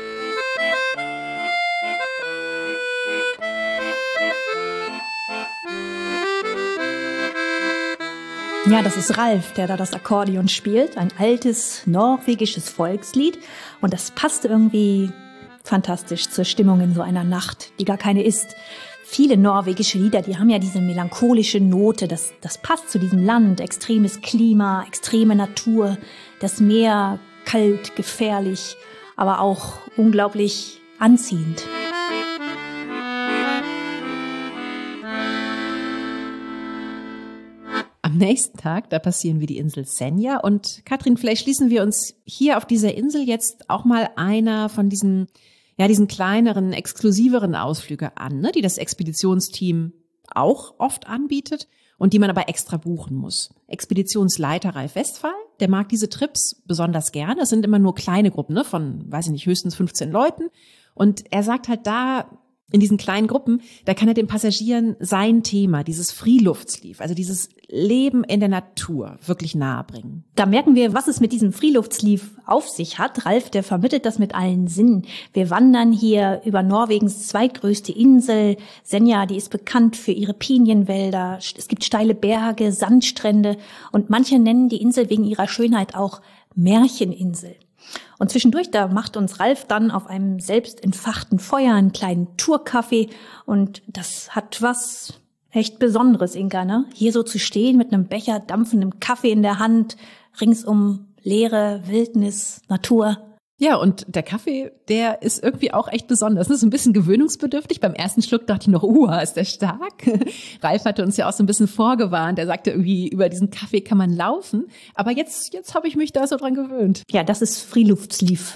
Ja, das ist Ralf, der da das Akkordeon spielt, ein altes norwegisches Volkslied und das passt irgendwie fantastisch zur Stimmung in so einer Nacht, die gar keine ist. Viele norwegische Lieder, die haben ja diese melancholische Note, das, das passt zu diesem Land, extremes Klima, extreme Natur, das Meer, kalt, gefährlich, aber auch unglaublich anziehend. Am nächsten Tag, da passieren wir die Insel Senja und Katrin, vielleicht schließen wir uns hier auf dieser Insel jetzt auch mal einer von diesen, ja, diesen kleineren, exklusiveren Ausflüge an, ne, die das Expeditionsteam auch oft anbietet und die man aber extra buchen muss. Expeditionsleiter Ralf Westphal, der mag diese Trips besonders gerne. Es sind immer nur kleine Gruppen, ne, von, weiß ich nicht, höchstens fünfzehn Leuten. Und er sagt halt da, in diesen kleinen Gruppen, da kann er den Passagieren sein Thema, dieses Freeluftsliv, also dieses Leben in der Natur, wirklich nahebringen. Da merken wir, was es mit diesem Freeluftsliv auf sich hat. Ralf, der vermittelt das mit allen Sinnen. Wir wandern hier über Norwegens zweitgrößte Insel. Senja, die ist bekannt für ihre Pinienwälder. Es gibt steile Berge, Sandstrände und manche nennen die Insel wegen ihrer Schönheit auch Märcheninsel. Und zwischendurch, da macht uns Ralf dann auf einem selbst entfachten Feuer einen kleinen Tourkaffee und das hat was echt Besonderes, Inka, ne? Hier so zu stehen mit einem Becher dampfendem Kaffee in der Hand, ringsum Leere, Wildnis, Natur. Ja, und der Kaffee, der ist irgendwie auch echt besonders. Das ist ein bisschen gewöhnungsbedürftig. Beim ersten Schluck dachte ich noch, uha, ist der stark. Ralf hatte uns ja auch so ein bisschen vorgewarnt. Er sagte irgendwie, über diesen Kaffee kann man laufen. Aber jetzt, jetzt habe ich mich da so dran gewöhnt. Ja, das ist Freeluftsliv.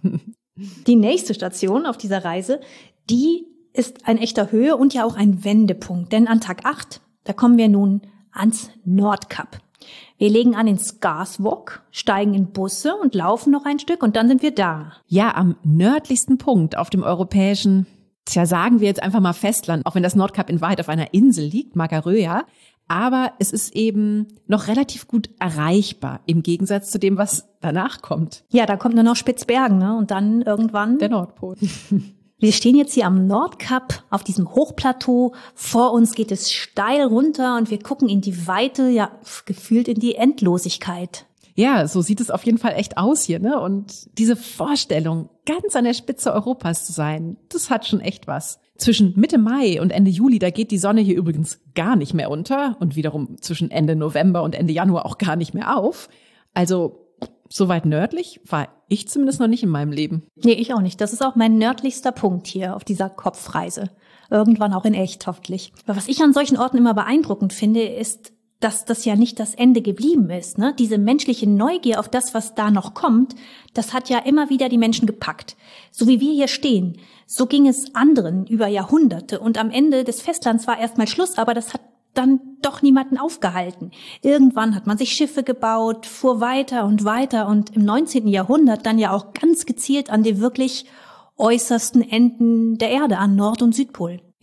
Die nächste Station auf dieser Reise, die ist ein echter Höhe- und ja auch ein Wendepunkt. Denn an Tag acht, da kommen wir nun ans Nordkap. Wir legen an in Skarsvåg, steigen in Busse und laufen noch ein Stück und dann sind wir da. Ja, am nördlichsten Punkt auf dem europäischen, tja, sagen wir jetzt einfach mal Festland, auch wenn das Nordkap in Wahrheit auf einer Insel liegt, Mageröa. Aber es ist eben noch relativ gut erreichbar, im Gegensatz zu dem, was danach kommt. Ja, da kommt nur noch Spitzbergen, ne? Und dann irgendwann der Nordpol. Wir stehen jetzt hier am Nordkap auf diesem Hochplateau. Vor uns geht es steil runter und wir gucken in die Weite, ja, gefühlt in die Endlosigkeit. Ja, so sieht es auf jeden Fall echt aus hier, ne? Und diese Vorstellung, ganz an der Spitze Europas zu sein, das hat schon echt was. Zwischen Mitte Mai und Ende Juli, da geht die Sonne hier übrigens gar nicht mehr unter und wiederum zwischen Ende November und Ende Januar auch gar nicht mehr auf. Also so weit nördlich war ich zumindest noch nicht in meinem Leben. Nee, ich auch nicht. Das ist auch mein nördlichster Punkt hier auf dieser Kopfreise. Irgendwann auch in echt, hoffentlich. Aber was ich an solchen Orten immer beeindruckend finde, ist, dass das ja nicht das Ende geblieben ist, ne? Diese menschliche Neugier auf das, was da noch kommt, das hat ja immer wieder die Menschen gepackt. So wie wir hier stehen, so ging es anderen über Jahrhunderte. Und am Ende des Festlands war erstmal Schluss, aber das hat dann doch niemanden aufgehalten. Irgendwann hat man sich Schiffe gebaut, fuhr weiter und weiter und im neunzehnten Jahrhundert dann ja auch ganz gezielt an die wirklich äußersten Enden der Erde, an Nord- und Südpol.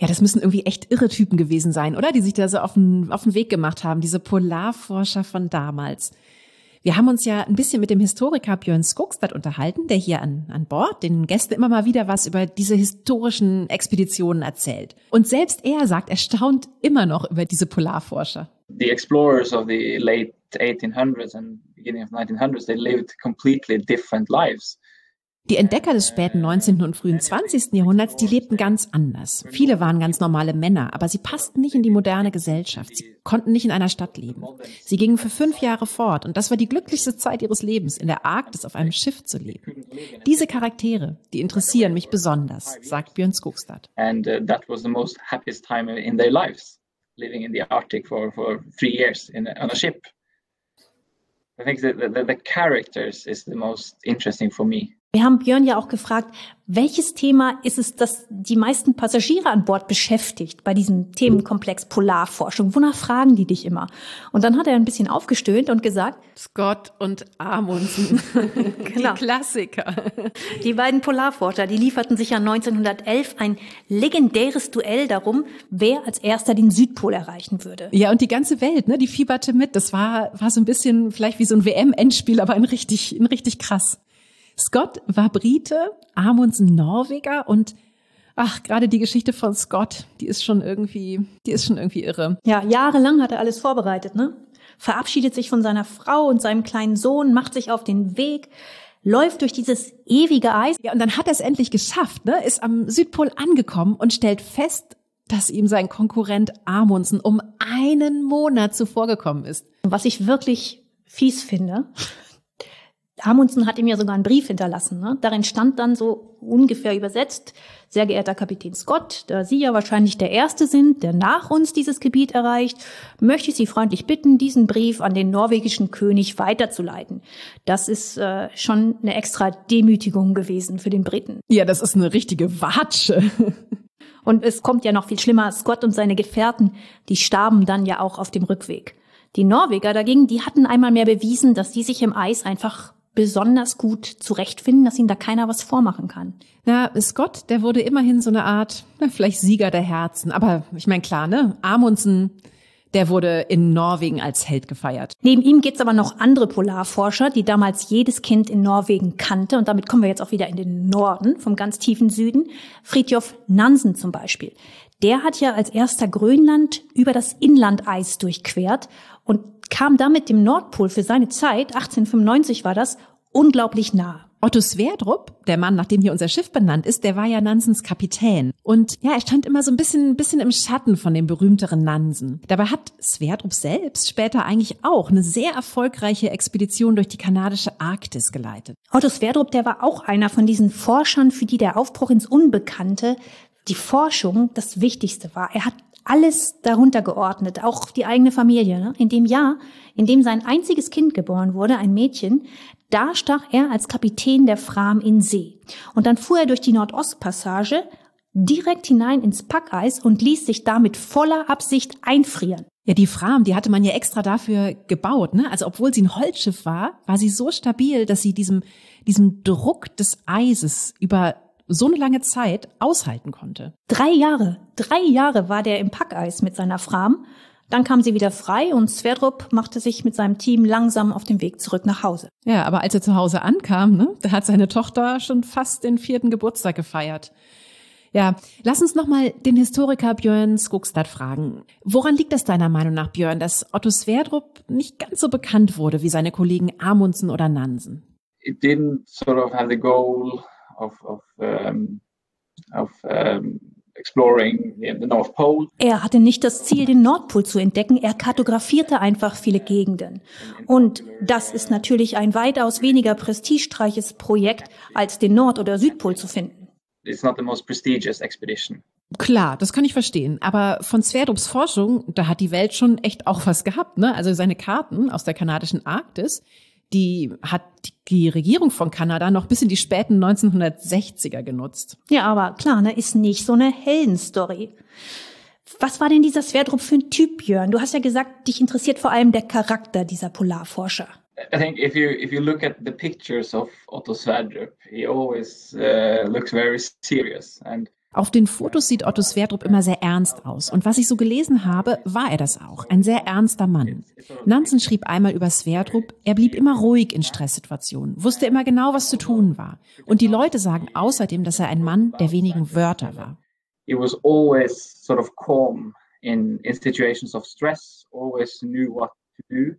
Ja, das müssen irgendwie echt irre Typen gewesen sein, oder? Die sich da so auf den, auf den Weg gemacht haben, diese Polarforscher von damals. Wir haben uns ja ein bisschen mit dem Historiker Björn Skogstad unterhalten, der hier an, an Bord den Gästen immer mal wieder was über diese historischen Expeditionen erzählt. Und selbst er sagt, er staunt immer noch über diese Polarforscher. The explorers of the late eighteen hundreds and beginning of nineteen hundreds, they lived completely different lives. Die Entdecker des späten neunzehnten und frühen zwanzigsten Jahrhunderts, die lebten ganz anders. Viele waren ganz normale Männer, aber sie passten nicht in die moderne Gesellschaft. Sie konnten nicht in einer Stadt leben. Sie gingen für fünf Jahre fort und das war die glücklichste Zeit ihres Lebens, in der Arktis auf einem Schiff zu leben. Diese Charaktere, die interessieren mich besonders, sagt Björn Skogstad. And uh, that was the most happiest time in their lives, living in the Arctic for, for three years in a, on a ship. I think the, the, the characters is the most interesting for me. Wir haben Björn ja auch gefragt, welches Thema ist es, das die meisten Passagiere an Bord beschäftigt bei diesem Themenkomplex Polarforschung? Wonach fragen die dich immer? Und dann hat er ein bisschen aufgestöhnt und gesagt, Scott und Amundsen, genau. Die Klassiker. Die beiden Polarforscher, die lieferten sich ja neunzehnhundertelf ein legendäres Duell darum, wer als erster den Südpol erreichen würde. Ja, und die ganze Welt, ne, die fieberte mit. Das war, war so ein bisschen vielleicht wie so ein W M-Endspiel, aber ein richtig, ein richtig krass. Scott war Brite, Amundsen Norweger und ach, gerade die Geschichte von Scott, die ist schon irgendwie, die ist schon irgendwie irre. Ja, jahrelang hat er alles vorbereitet, ne? Verabschiedet sich von seiner Frau und seinem kleinen Sohn, macht sich auf den Weg, läuft durch dieses ewige Eis. Ja, und dann hat er es endlich geschafft, ne? Ist am Südpol angekommen und stellt fest, dass ihm sein Konkurrent Amundsen um einen Monat zuvor gekommen ist. Was ich wirklich fies finde, Amundsen hat ihm ja sogar einen Brief hinterlassen. Ne? Darin stand dann so ungefähr übersetzt, sehr geehrter Kapitän Scott, da Sie ja wahrscheinlich der Erste sind, der nach uns dieses Gebiet erreicht, möchte ich Sie freundlich bitten, diesen Brief an den norwegischen König weiterzuleiten. Das ist äh, schon eine extra Demütigung gewesen für den Briten. Ja, das ist eine richtige Watsche. Und es kommt ja noch viel schlimmer, Scott und seine Gefährten, die starben dann ja auch auf dem Rückweg. Die Norweger dagegen, die hatten einmal mehr bewiesen, dass die sich im Eis einfach besonders gut zurechtfinden, dass ihnen da keiner was vormachen kann. Na, Scott, der wurde immerhin so eine Art, na, vielleicht Sieger der Herzen. Aber ich meine, klar, ne? Amundsen, der wurde in Norwegen als Held gefeiert. Neben ihm gibt's aber noch andere Polarforscher, die damals jedes Kind in Norwegen kannte. Und damit kommen wir jetzt auch wieder in den Norden, vom ganz tiefen Süden. Fridtjof Nansen zum Beispiel. Der hat ja als erster Grönland über das Inlandeis durchquert und kam damit dem Nordpol für seine Zeit, achtzehnhundertfünfundneunzig war das, unglaublich nahe. Otto Sverdrup, der Mann, nach dem hier unser Schiff benannt ist, der war ja Nansens Kapitän. Und ja, er stand immer so ein bisschen, ein bisschen im Schatten von dem berühmteren Nansen. Dabei hat Sverdrup selbst später eigentlich auch eine sehr erfolgreiche Expedition durch die kanadische Arktis geleitet. Otto Sverdrup, der war auch einer von diesen Forschern, für die der Aufbruch ins Unbekannte, die Forschung, das Wichtigste war. Er hat alles darunter geordnet, auch die eigene Familie. Ne? In dem Jahr, in dem sein einziges Kind geboren wurde, ein Mädchen, da stach er als Kapitän der Fram in See. Und dann fuhr er durch die Nordostpassage direkt hinein ins Packeis und ließ sich da mit voller Absicht einfrieren. Ja, die Fram, die hatte man ja extra dafür gebaut, ne? Also obwohl sie ein Holzschiff war, war sie so stabil, dass sie diesem, diesem Druck des Eises über so eine lange Zeit aushalten konnte. Drei Jahre, drei Jahre war der im Packeis mit seiner Fram. Dann kam sie wieder frei und Sverdrup machte sich mit seinem Team langsam auf den Weg zurück nach Hause. Ja, aber als er zu Hause ankam, ne, da hat seine Tochter schon fast den vierten Geburtstag gefeiert. Ja, lass uns nochmal den Historiker Björn Skogstad fragen. Woran liegt das deiner Meinung nach, Björn, dass Otto Sverdrup nicht ganz so bekannt wurde wie seine Kollegen Amundsen oder Nansen? It didn't sort of have the goal of, of, um, of um, exploring the North Pole. Er hatte nicht das Ziel, den Nordpol zu entdecken. Er kartografierte einfach viele Gegenden. Und das ist natürlich ein weitaus weniger prestigetreiches Projekt, als den Nord- oder Südpol zu finden. It's not the most prestigious expedition. Klar, das kann ich verstehen. Aber von Sverdrups Forschung, da hat die Welt schon echt auch was gehabt, ne? Also seine Karten aus der kanadischen Arktis, die hat die Regierung von Kanada noch bis in die späten neunzehnhundertsechziger genutzt. Ja, aber klar, ne, ist nicht so eine Heldenstory. Was war denn dieser Sverdrup für ein Typ, Björn? Du hast ja gesagt, dich interessiert vor allem der Charakter dieser Polarforscher. I think if you if you look at the pictures of Otto Sverdrup, he always uh, looks very serious and Auf den Fotos sieht Otto Sverdrup immer sehr ernst aus. Und was ich so gelesen habe, war er das auch. Ein sehr ernster Mann. Nansen schrieb einmal über Sverdrup, er blieb immer ruhig in Stresssituationen, wusste immer genau, was zu tun war. Und die Leute sagen außerdem, dass er ein Mann der wenigen Wörter war. He was always sort of calm in, in situations of stress, always knew what to do.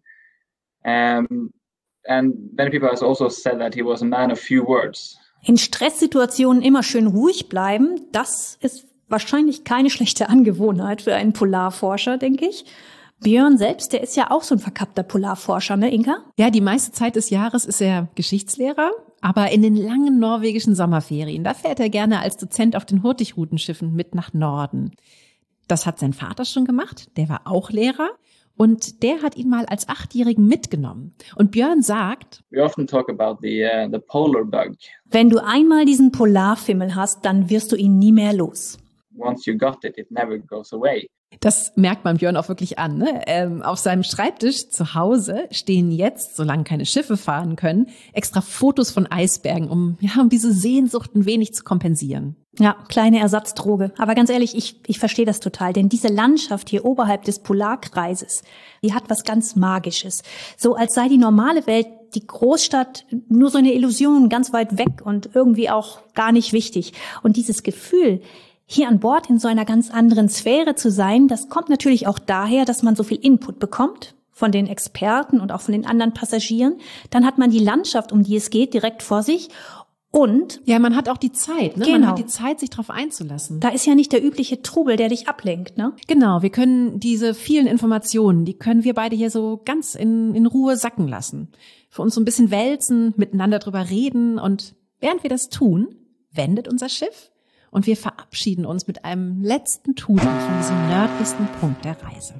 Um, and many people have also said that he was a man of few words. In Stresssituationen immer schön ruhig bleiben, das ist wahrscheinlich keine schlechte Angewohnheit für einen Polarforscher, denke ich. Björn selbst, der ist ja auch so ein verkappter Polarforscher, ne, Inka? Ja, die meiste Zeit des Jahres ist er Geschichtslehrer, aber in den langen norwegischen Sommerferien, da fährt er gerne als Dozent auf den Hurtigrutenschiffen mit nach Norden. Das hat sein Vater schon gemacht, der war auch Lehrer. Und der hat ihn mal als Achtjährigen mitgenommen. Und Björn sagt, We often talk about the, uh, the polar bug. Wenn du einmal diesen Polarfimmel hast, dann wirst du ihn nie mehr los. Once you got it, it never goes away. Das merkt man Björn auch wirklich an. Ne? Ähm, auf seinem Schreibtisch zu Hause stehen jetzt, solange keine Schiffe fahren können, extra Fotos von Eisbergen, um, ja, um diese Sehnsucht ein wenig zu kompensieren. Ja, kleine Ersatzdroge. Aber ganz ehrlich, ich, ich verstehe das total. Denn diese Landschaft hier oberhalb des Polarkreises, die hat was ganz Magisches. So als sei die normale Welt, die Großstadt, nur so eine Illusion, ganz weit weg und irgendwie auch gar nicht wichtig. Und dieses Gefühl, hier an Bord in so einer ganz anderen Sphäre zu sein, das kommt natürlich auch daher, dass man so viel Input bekommt von den Experten und auch von den anderen Passagieren. Dann hat man die Landschaft, um die es geht, direkt vor sich. Und ja, man hat auch die Zeit, ne? Genau. Man hat die Zeit, sich darauf einzulassen. Da ist ja nicht der übliche Trubel, der dich ablenkt, ne? Genau, wir können diese vielen Informationen, die können wir beide hier so ganz in, in Ruhe sacken lassen. Für uns so ein bisschen wälzen, miteinander drüber reden. Und während wir das tun, wendet unser Schiff und wir verabschieden uns mit einem letzten Tudel von diesem nördlichsten Punkt der Reise.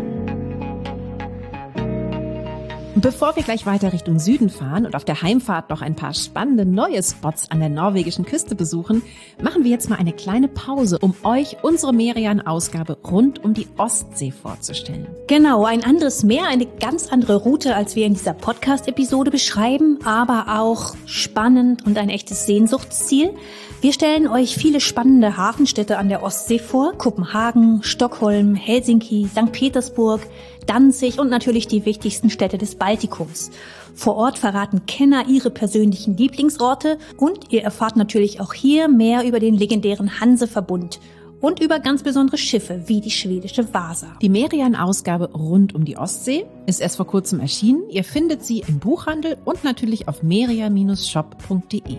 Bevor wir gleich weiter Richtung Süden fahren und auf der Heimfahrt noch ein paar spannende neue Spots an der norwegischen Küste besuchen, machen wir jetzt mal eine kleine Pause, um euch unsere Merian-Ausgabe rund um die Ostsee vorzustellen. Genau, ein anderes Meer, eine ganz andere Route, als wir in dieser Podcast-Episode beschreiben, aber auch spannend und ein echtes Sehnsuchtsziel. Wir stellen euch viele spannende Hafenstädte an der Ostsee vor. Kopenhagen, Stockholm, Helsinki, Sankt Petersburg, Danzig und natürlich die wichtigsten Städte des Baltikums. Vor Ort verraten Kenner ihre persönlichen Lieblingsorte und ihr erfahrt natürlich auch hier mehr über den legendären Hanseverbund und über ganz besondere Schiffe wie die schwedische Vasa. Die Merian-Ausgabe rund um die Ostsee ist erst vor kurzem erschienen. Ihr findet sie im Buchhandel und natürlich auf merian Bindestrich shop punkt de.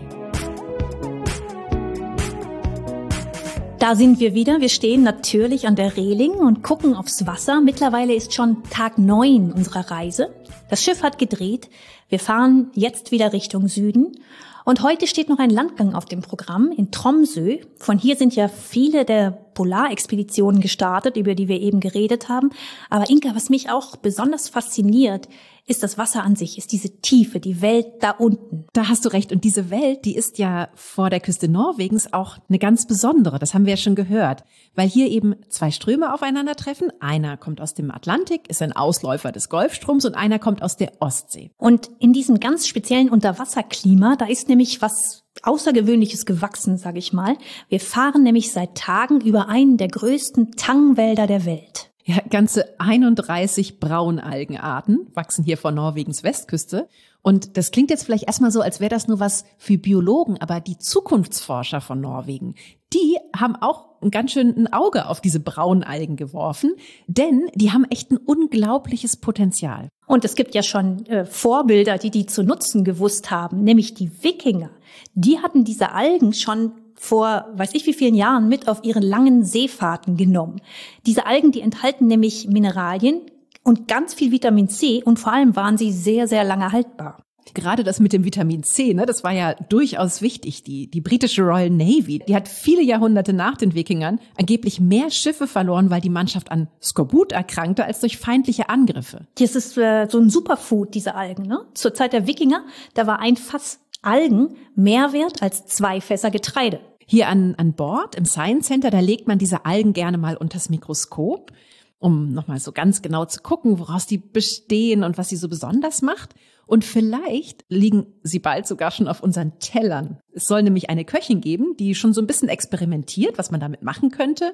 Da sind wir wieder. Wir stehen natürlich an der Reling und gucken aufs Wasser. Mittlerweile ist schon Tag neun unserer Reise. Das Schiff hat gedreht. Wir fahren jetzt wieder Richtung Süden. Und heute steht noch ein Landgang auf dem Programm in Tromsø. Von hier sind ja viele der Polarexpeditionen gestartet, über die wir eben geredet haben. Aber Inka, was mich auch besonders fasziniert, ist das Wasser an sich, ist diese Tiefe, die Welt da unten. Da hast du recht. Und diese Welt, die ist ja vor der Küste Norwegens auch eine ganz besondere. Das haben wir ja schon gehört. Weil hier eben zwei Ströme aufeinandertreffen. Einer kommt aus dem Atlantik, ist ein Ausläufer des Golfstroms, und einer kommt aus der Ostsee. Und in diesem ganz speziellen Unterwasserklima, da ist nämlich was Außergewöhnliches gewachsen, sage ich mal. Wir fahren nämlich seit Tagen über einen der größten Tangwälder der Welt. Ja, ganze einunddreißig Braunalgenarten wachsen hier vor Norwegens Westküste. Und das klingt jetzt vielleicht erstmal so, als wäre das nur was für Biologen, aber die Zukunftsforscher von Norwegen, die haben auch ein ganz schön ein Auge auf diese Braunalgen geworfen, denn die haben echt ein unglaubliches Potenzial. Und es gibt ja schon äh, Vorbilder, die die zu nutzen gewusst haben, nämlich die Wikinger. Die hatten diese Algen schon vor weiß ich wie vielen Jahren mit auf ihren langen Seefahrten genommen. Diese Algen, die enthalten nämlich Mineralien und ganz viel Vitamin C und vor allem waren sie sehr, sehr lange haltbar. Gerade das mit dem Vitamin C, ne, das war ja durchaus wichtig. Die, die britische Royal Navy, die hat viele Jahrhunderte nach den Wikingern angeblich mehr Schiffe verloren, weil die Mannschaft an Skorbut erkrankte, als durch feindliche Angriffe. Das ist äh, so ein Superfood, diese Algen, ne? Zur Zeit der Wikinger, da war ein Fass Algen mehr wert als zwei Fässer Getreide. Hier an, an Bord im Science Center, da legt man diese Algen gerne mal unters Mikroskop, um nochmal so ganz genau zu gucken, woraus die bestehen und was sie so besonders macht. Und vielleicht liegen sie bald sogar schon auf unseren Tellern. Es soll nämlich eine Köchin geben, die schon so ein bisschen experimentiert, was man damit machen könnte.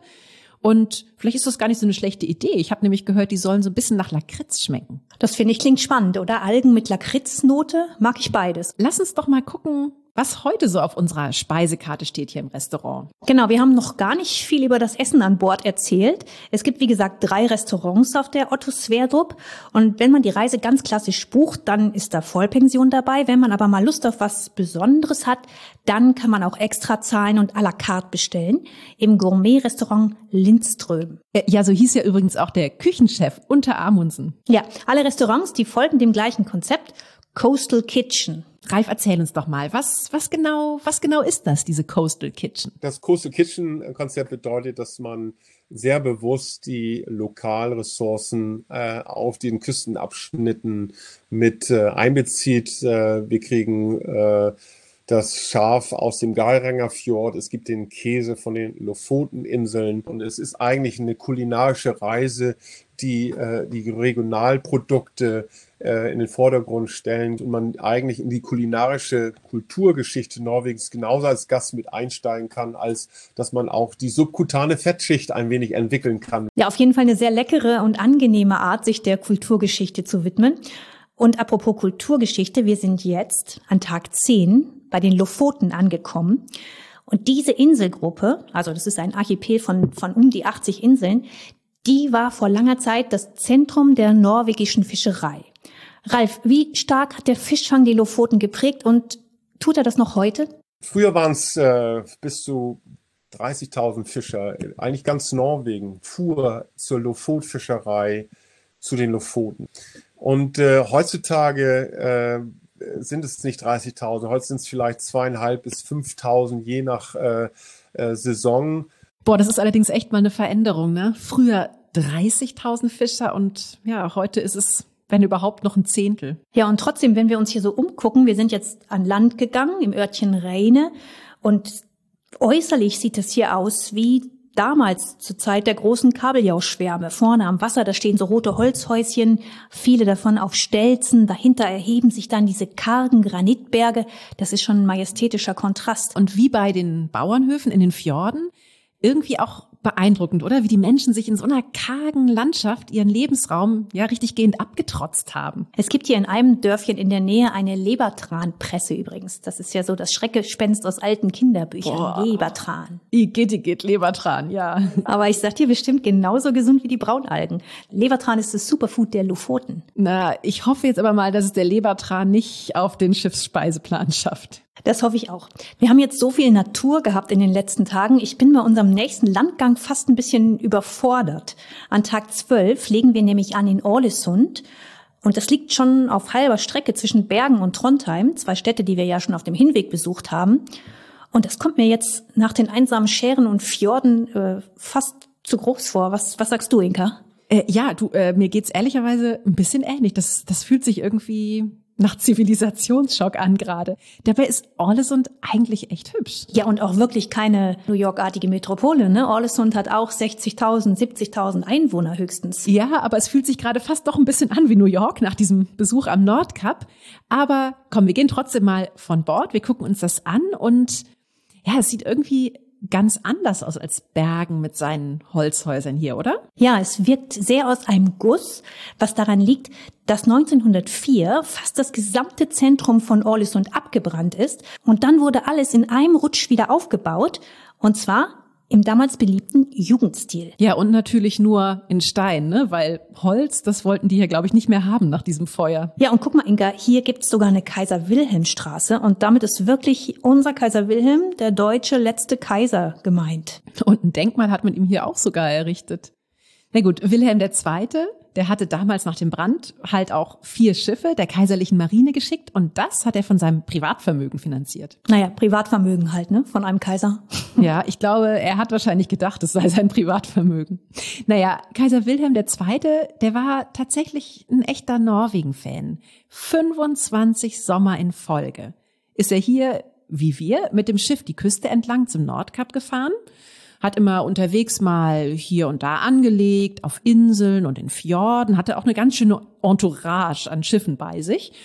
Und vielleicht ist das gar nicht so eine schlechte Idee. Ich habe nämlich gehört, die sollen so ein bisschen nach Lakritz schmecken. Das finde ich klingt spannend, oder? Algen mit Lakritznote, mag ich beides. Lass uns doch mal gucken, was heute so auf unserer Speisekarte steht hier im Restaurant. Genau, wir haben noch gar nicht viel über das Essen an Bord erzählt. Es gibt, wie gesagt, drei Restaurants auf der Otto Sverdrup. Und wenn man die Reise ganz klassisch bucht, dann ist da Vollpension dabei. Wenn man aber mal Lust auf was Besonderes hat, dann kann man auch extra zahlen und à la carte bestellen im Gourmet-Restaurant Lindström. Ja, so hieß ja übrigens auch der Küchenchef Unter Amundsen. Ja, alle Restaurants, die folgen dem gleichen Konzept, Coastal Kitchen. Ralf, erzähl uns doch mal, was, was genau, was genau ist das, diese Coastal Kitchen? Das Coastal Kitchen Konzept bedeutet, dass man sehr bewusst die Lokalressourcen äh, auf den Küstenabschnitten mit äh, einbezieht. Äh, wir kriegen äh, das Schaf aus dem Geiranger Fjord, es gibt den Käse von den Lofoteninseln und es ist eigentlich eine kulinarische Reise, die äh, die Regionalprodukte äh, in den Vordergrund stellen und man eigentlich in die kulinarische Kulturgeschichte Norwegens genauso als Gast mit einsteigen kann, als dass man auch die subkutane Fettschicht ein wenig entwickeln kann. Ja, auf jeden Fall eine sehr leckere und angenehme Art, sich der Kulturgeschichte zu widmen. Und apropos Kulturgeschichte, wir sind jetzt an Tag zehn bei den Lofoten angekommen. Und diese Inselgruppe, also das ist ein Archipel von, von um die achtzig Inseln, die war vor langer Zeit das Zentrum der norwegischen Fischerei. Ralf, wie stark hat der Fischfang die Lofoten geprägt und tut er das noch heute? Früher waren es äh, bis zu dreißigtausend Fischer. Eigentlich ganz Norwegen fuhr zur Lofotfischerei zu den Lofoten. Und äh, heutzutage äh, sind es nicht dreißigtausend, heute sind es vielleicht zweieinhalb bis fünftausend, je nach äh, äh, Saison. Boah, das ist allerdings echt mal eine Veränderung, ne? Früher dreißigtausend Fischer und ja, heute ist es, wenn überhaupt, noch ein Zehntel. Ja, und trotzdem, wenn wir uns hier so umgucken, wir sind jetzt an Land gegangen, im Örtchen Rheine, und äußerlich sieht es hier aus wie damals zur Zeit der großen Kabeljauschschwärme. Vorne am Wasser, da stehen so rote Holzhäuschen, viele davon auf Stelzen. Dahinter erheben sich dann diese kargen Granitberge. Das ist schon ein majestätischer Kontrast. Und wie bei den Bauernhöfen in den Fjorden, irgendwie auch beeindruckend, oder? Wie die Menschen sich in so einer kargen Landschaft ihren Lebensraum ja richtig gehend abgetrotzt haben. Es gibt hier in einem Dörfchen in der Nähe eine Lebertran-Presse übrigens. Das ist ja so das Schreckgespenst aus alten Kinderbüchern. Boah. Lebertran. Igitt, igitt, Lebertran, ja. Aber ich sag dir, bestimmt genauso gesund wie die Braunalgen. Lebertran ist das Superfood der Lofoten. Na, ich hoffe jetzt aber mal, dass es der Lebertran nicht auf den Schiffsspeiseplan schafft. Das hoffe ich auch. Wir haben jetzt so viel Natur gehabt in den letzten Tagen. Ich bin bei unserem nächsten Landgang fast ein bisschen überfordert. An Tag zwölf legen wir nämlich an in Ålesund. Und das liegt schon auf halber Strecke zwischen Bergen und Trondheim, zwei Städte, die wir ja schon auf dem Hinweg besucht haben. Und das kommt mir jetzt nach den einsamen Schären und Fjorden äh, fast zu groß vor. Was, was sagst du, Inka? Äh, ja, du, äh, mir geht's ehrlicherweise ein bisschen ähnlich. Das, das fühlt sich irgendwie nach Zivilisationsschock an gerade. Dabei ist Ålesund eigentlich echt hübsch. Ja, und auch wirklich keine New York-artige Metropole, ne? Ålesund hat auch sechzigtausend, siebzigtausend Einwohner höchstens. Ja, aber es fühlt sich gerade fast doch ein bisschen an wie New York nach diesem Besuch am Nordkap. Aber komm, wir gehen trotzdem mal von Bord, wir gucken uns das an und ja, es sieht irgendwie ganz anders aus als Bergen mit seinen Holzhäusern hier, oder? Ja, es wirkt sehr aus einem Guss, was daran liegt, dass neunzehnhundertvier fast das gesamte Zentrum von Ålesund abgebrannt ist und dann wurde alles in einem Rutsch wieder aufgebaut, und zwar im damals beliebten Jugendstil. Ja, und natürlich nur in Stein, ne? Weil Holz, das wollten die hier, glaube ich, nicht mehr haben nach diesem Feuer. Ja, und guck mal, Inga, hier gibt's sogar eine Kaiser-Wilhelm-Straße und damit ist wirklich unser Kaiser Wilhelm, der deutsche letzte Kaiser, gemeint. Und ein Denkmal hat man ihm hier auch sogar errichtet. Na gut, Wilhelm der Zweite, der hatte damals nach dem Brand halt auch vier Schiffe der kaiserlichen Marine geschickt und das hat er von seinem Privatvermögen finanziert. Naja, Privatvermögen halt, ne, von einem Kaiser. Ja, ich glaube, er hat wahrscheinlich gedacht, es sei sein Privatvermögen. Naja, Kaiser Wilhelm der Zweite, der war tatsächlich ein echter Norwegen-Fan. fünfundzwanzig Sommer in Folge ist er hier, wie wir, mit dem Schiff die Küste entlang zum Nordkap gefahren, hat immer unterwegs mal hier und da angelegt, auf Inseln und in Fjorden, hatte auch eine ganz schöne Entourage an Schiffen bei sich.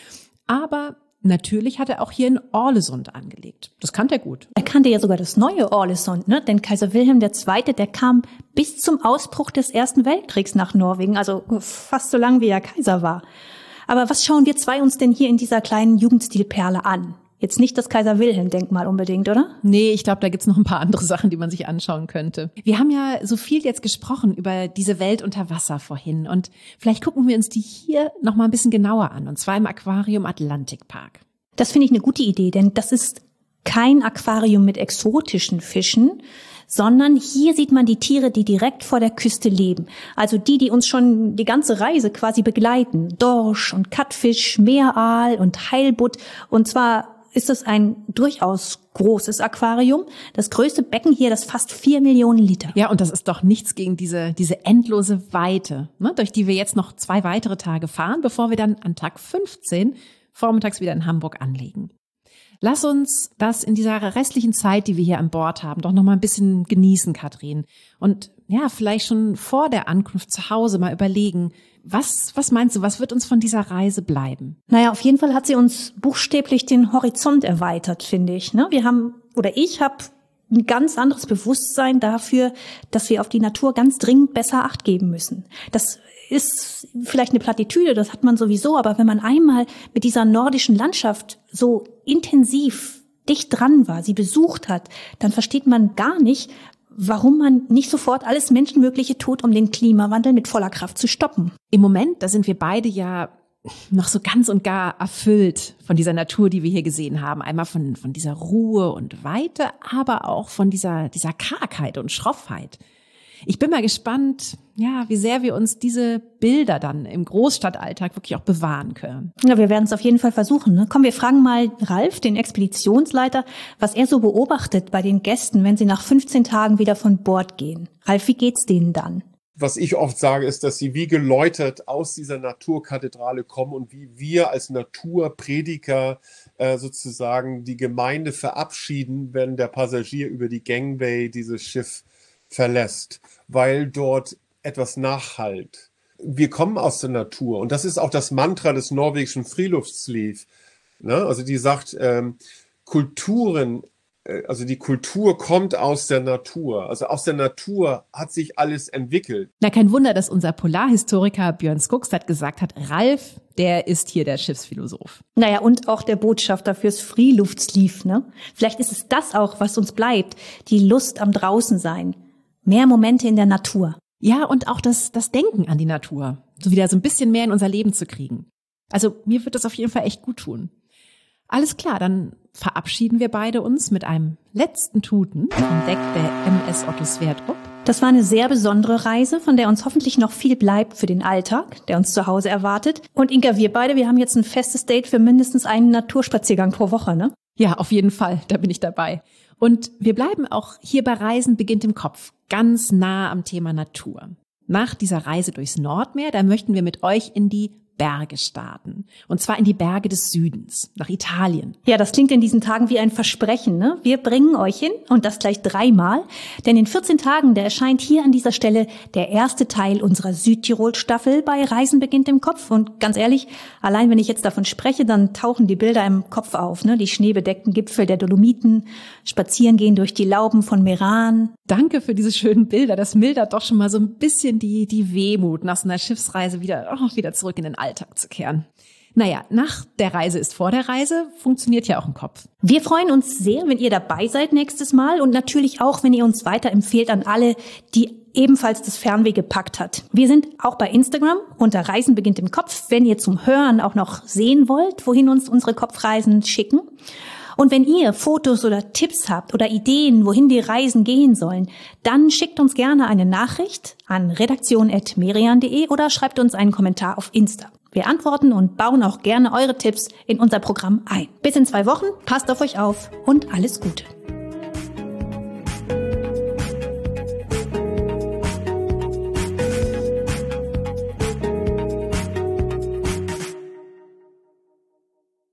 Aber natürlich hat er auch hier in Ålesund angelegt. Das kannte er gut. Er kannte ja sogar das neue Ålesund, ne? Denn Kaiser Wilhelm der Zweite, der kam bis zum Ausbruch des Ersten Weltkriegs nach Norwegen, also fast so lang wie er Kaiser war. Aber was schauen wir zwei uns denn hier in dieser kleinen Jugendstilperle an? Jetzt nicht das Kaiser-Wilhelm-Denkmal unbedingt, oder? Nee, ich glaube, da gibt's noch ein paar andere Sachen, die man sich anschauen könnte. Wir haben ja so viel jetzt gesprochen über diese Welt unter Wasser vorhin. Und vielleicht gucken wir uns die hier noch mal ein bisschen genauer an. Und zwar im Aquarium Atlantikpark. Das finde ich eine gute Idee, denn das ist kein Aquarium mit exotischen Fischen, sondern hier sieht man die Tiere, die direkt vor der Küste leben. Also die, die uns schon die ganze Reise quasi begleiten. Dorsch und Kattfisch, Meeraal und Heilbutt. Und zwar ist es ein durchaus großes Aquarium. Das größte Becken hier, das fasst vier Millionen Liter. Ja, und das ist doch nichts gegen diese, diese endlose Weite, ne, durch die wir jetzt noch zwei weitere Tage fahren, bevor wir dann an Tag fünfzehn vormittags wieder in Hamburg anlegen. Lass uns das in dieser restlichen Zeit, die wir hier an Bord haben, doch noch mal ein bisschen genießen, Katrin. Und ja, vielleicht schon vor der Ankunft zu Hause mal überlegen, was, was meinst du, was wird uns von dieser Reise bleiben? Naja, auf jeden Fall hat sie uns buchstäblich den Horizont erweitert, finde ich. Ne? Wir haben, oder ich habe ein ganz anderes Bewusstsein dafür, dass wir auf die Natur ganz dringend besser Acht geben müssen. Das ist vielleicht eine Plattitüde, das hat man sowieso, aber wenn man einmal mit dieser nordischen Landschaft so intensiv dicht dran war, sie besucht hat, dann versteht man gar nicht, warum man nicht sofort alles Menschenmögliche tut, um den Klimawandel mit voller Kraft zu stoppen. Im Moment, da sind wir beide ja noch so ganz und gar erfüllt von dieser Natur, die wir hier gesehen haben. Einmal von, von dieser Ruhe und Weite, aber auch von dieser, dieser Kargheit und Schroffheit. Ich bin mal gespannt, ja, wie sehr wir uns diese Bilder dann im Großstadtalltag wirklich auch bewahren können. Ja, wir werden es auf jeden Fall versuchen. Ne? Komm, wir fragen mal Ralf, den Expeditionsleiter, was er so beobachtet bei den Gästen, wenn sie nach fünfzehn Tagen wieder von Bord gehen. Ralf, wie geht's denen dann? Was ich oft sage, ist, dass sie wie geläutert aus dieser Naturkathedrale kommen und wie wir als Naturprediger äh, sozusagen die Gemeinde verabschieden, wenn der Passagier über die Gangway dieses Schiff verlässt, weil dort etwas nachhallt. Wir kommen aus der Natur und das ist auch das Mantra des norwegischen Friluftsliv. Ne? Also die sagt, ähm, Kulturen, äh, also die Kultur kommt aus der Natur. Also aus der Natur hat sich alles entwickelt. Na, kein Wunder, dass unser Polarhistoriker Björn Skogstad gesagt hat, Ralf, der ist hier der Schiffsphilosoph. Naja, und auch der Botschafter fürs Friluftsliv, ne? Vielleicht ist es das auch, was uns bleibt, die Lust am Draußensein. Mehr Momente in der Natur. Ja, und auch das, das Denken an die Natur. So wieder so ein bisschen mehr in unser Leben zu kriegen. Also mir wird das auf jeden Fall echt gut tun. Alles klar, dann verabschieden wir beide uns mit einem letzten Tuten vom Deck der M S Otto Sverdrup. Das war eine sehr besondere Reise, von der uns hoffentlich noch viel bleibt für den Alltag, der uns zu Hause erwartet. Und Inga, wir beide, wir haben jetzt ein festes Date für mindestens einen Naturspaziergang pro Woche, ne? Ja, auf jeden Fall, da bin ich dabei. Und wir bleiben auch hier bei Reisen beginnt im Kopf, ganz nah am Thema Natur. Nach dieser Reise durchs Nordmeer, da möchten wir mit euch in die Berge starten. Und zwar in die Berge des Südens, nach Italien. Ja, das klingt in diesen Tagen wie ein Versprechen, ne? Wir bringen euch hin und das gleich dreimal. Denn in vierzehn Tagen, da erscheint hier an dieser Stelle der erste Teil unserer Südtirol-Staffel bei Reisen beginnt im Kopf. Und ganz ehrlich, allein wenn ich jetzt davon spreche, dann tauchen die Bilder im Kopf auf, ne? Die schneebedeckten Gipfel der Dolomiten, Spazierengehen durch die Lauben von Meran. Danke für diese schönen Bilder. Das mildert doch schon mal so ein bisschen die, die Wehmut, nach so einer Schiffsreise wieder, oh, wieder zurück in den Alltag zu kehren. Naja, nach der Reise ist vor der Reise, funktioniert ja auch im Kopf. Wir freuen uns sehr, wenn ihr dabei seid nächstes Mal und natürlich auch, wenn ihr uns weiterempfehlt an alle, die ebenfalls das Fernweh gepackt hat. Wir sind auch bei Instagram unter Reisen beginnt im Kopf, wenn ihr zum Hören auch noch sehen wollt, wohin uns unsere Kopfreisen schicken. Und wenn ihr Fotos oder Tipps habt oder Ideen, wohin die Reisen gehen sollen, dann schickt uns gerne eine Nachricht an redaktion at merian punkt de oder schreibt uns einen Kommentar auf Insta. Wir antworten und bauen auch gerne eure Tipps in unser Programm ein. Bis in zwei Wochen, passt auf euch auf und alles Gute.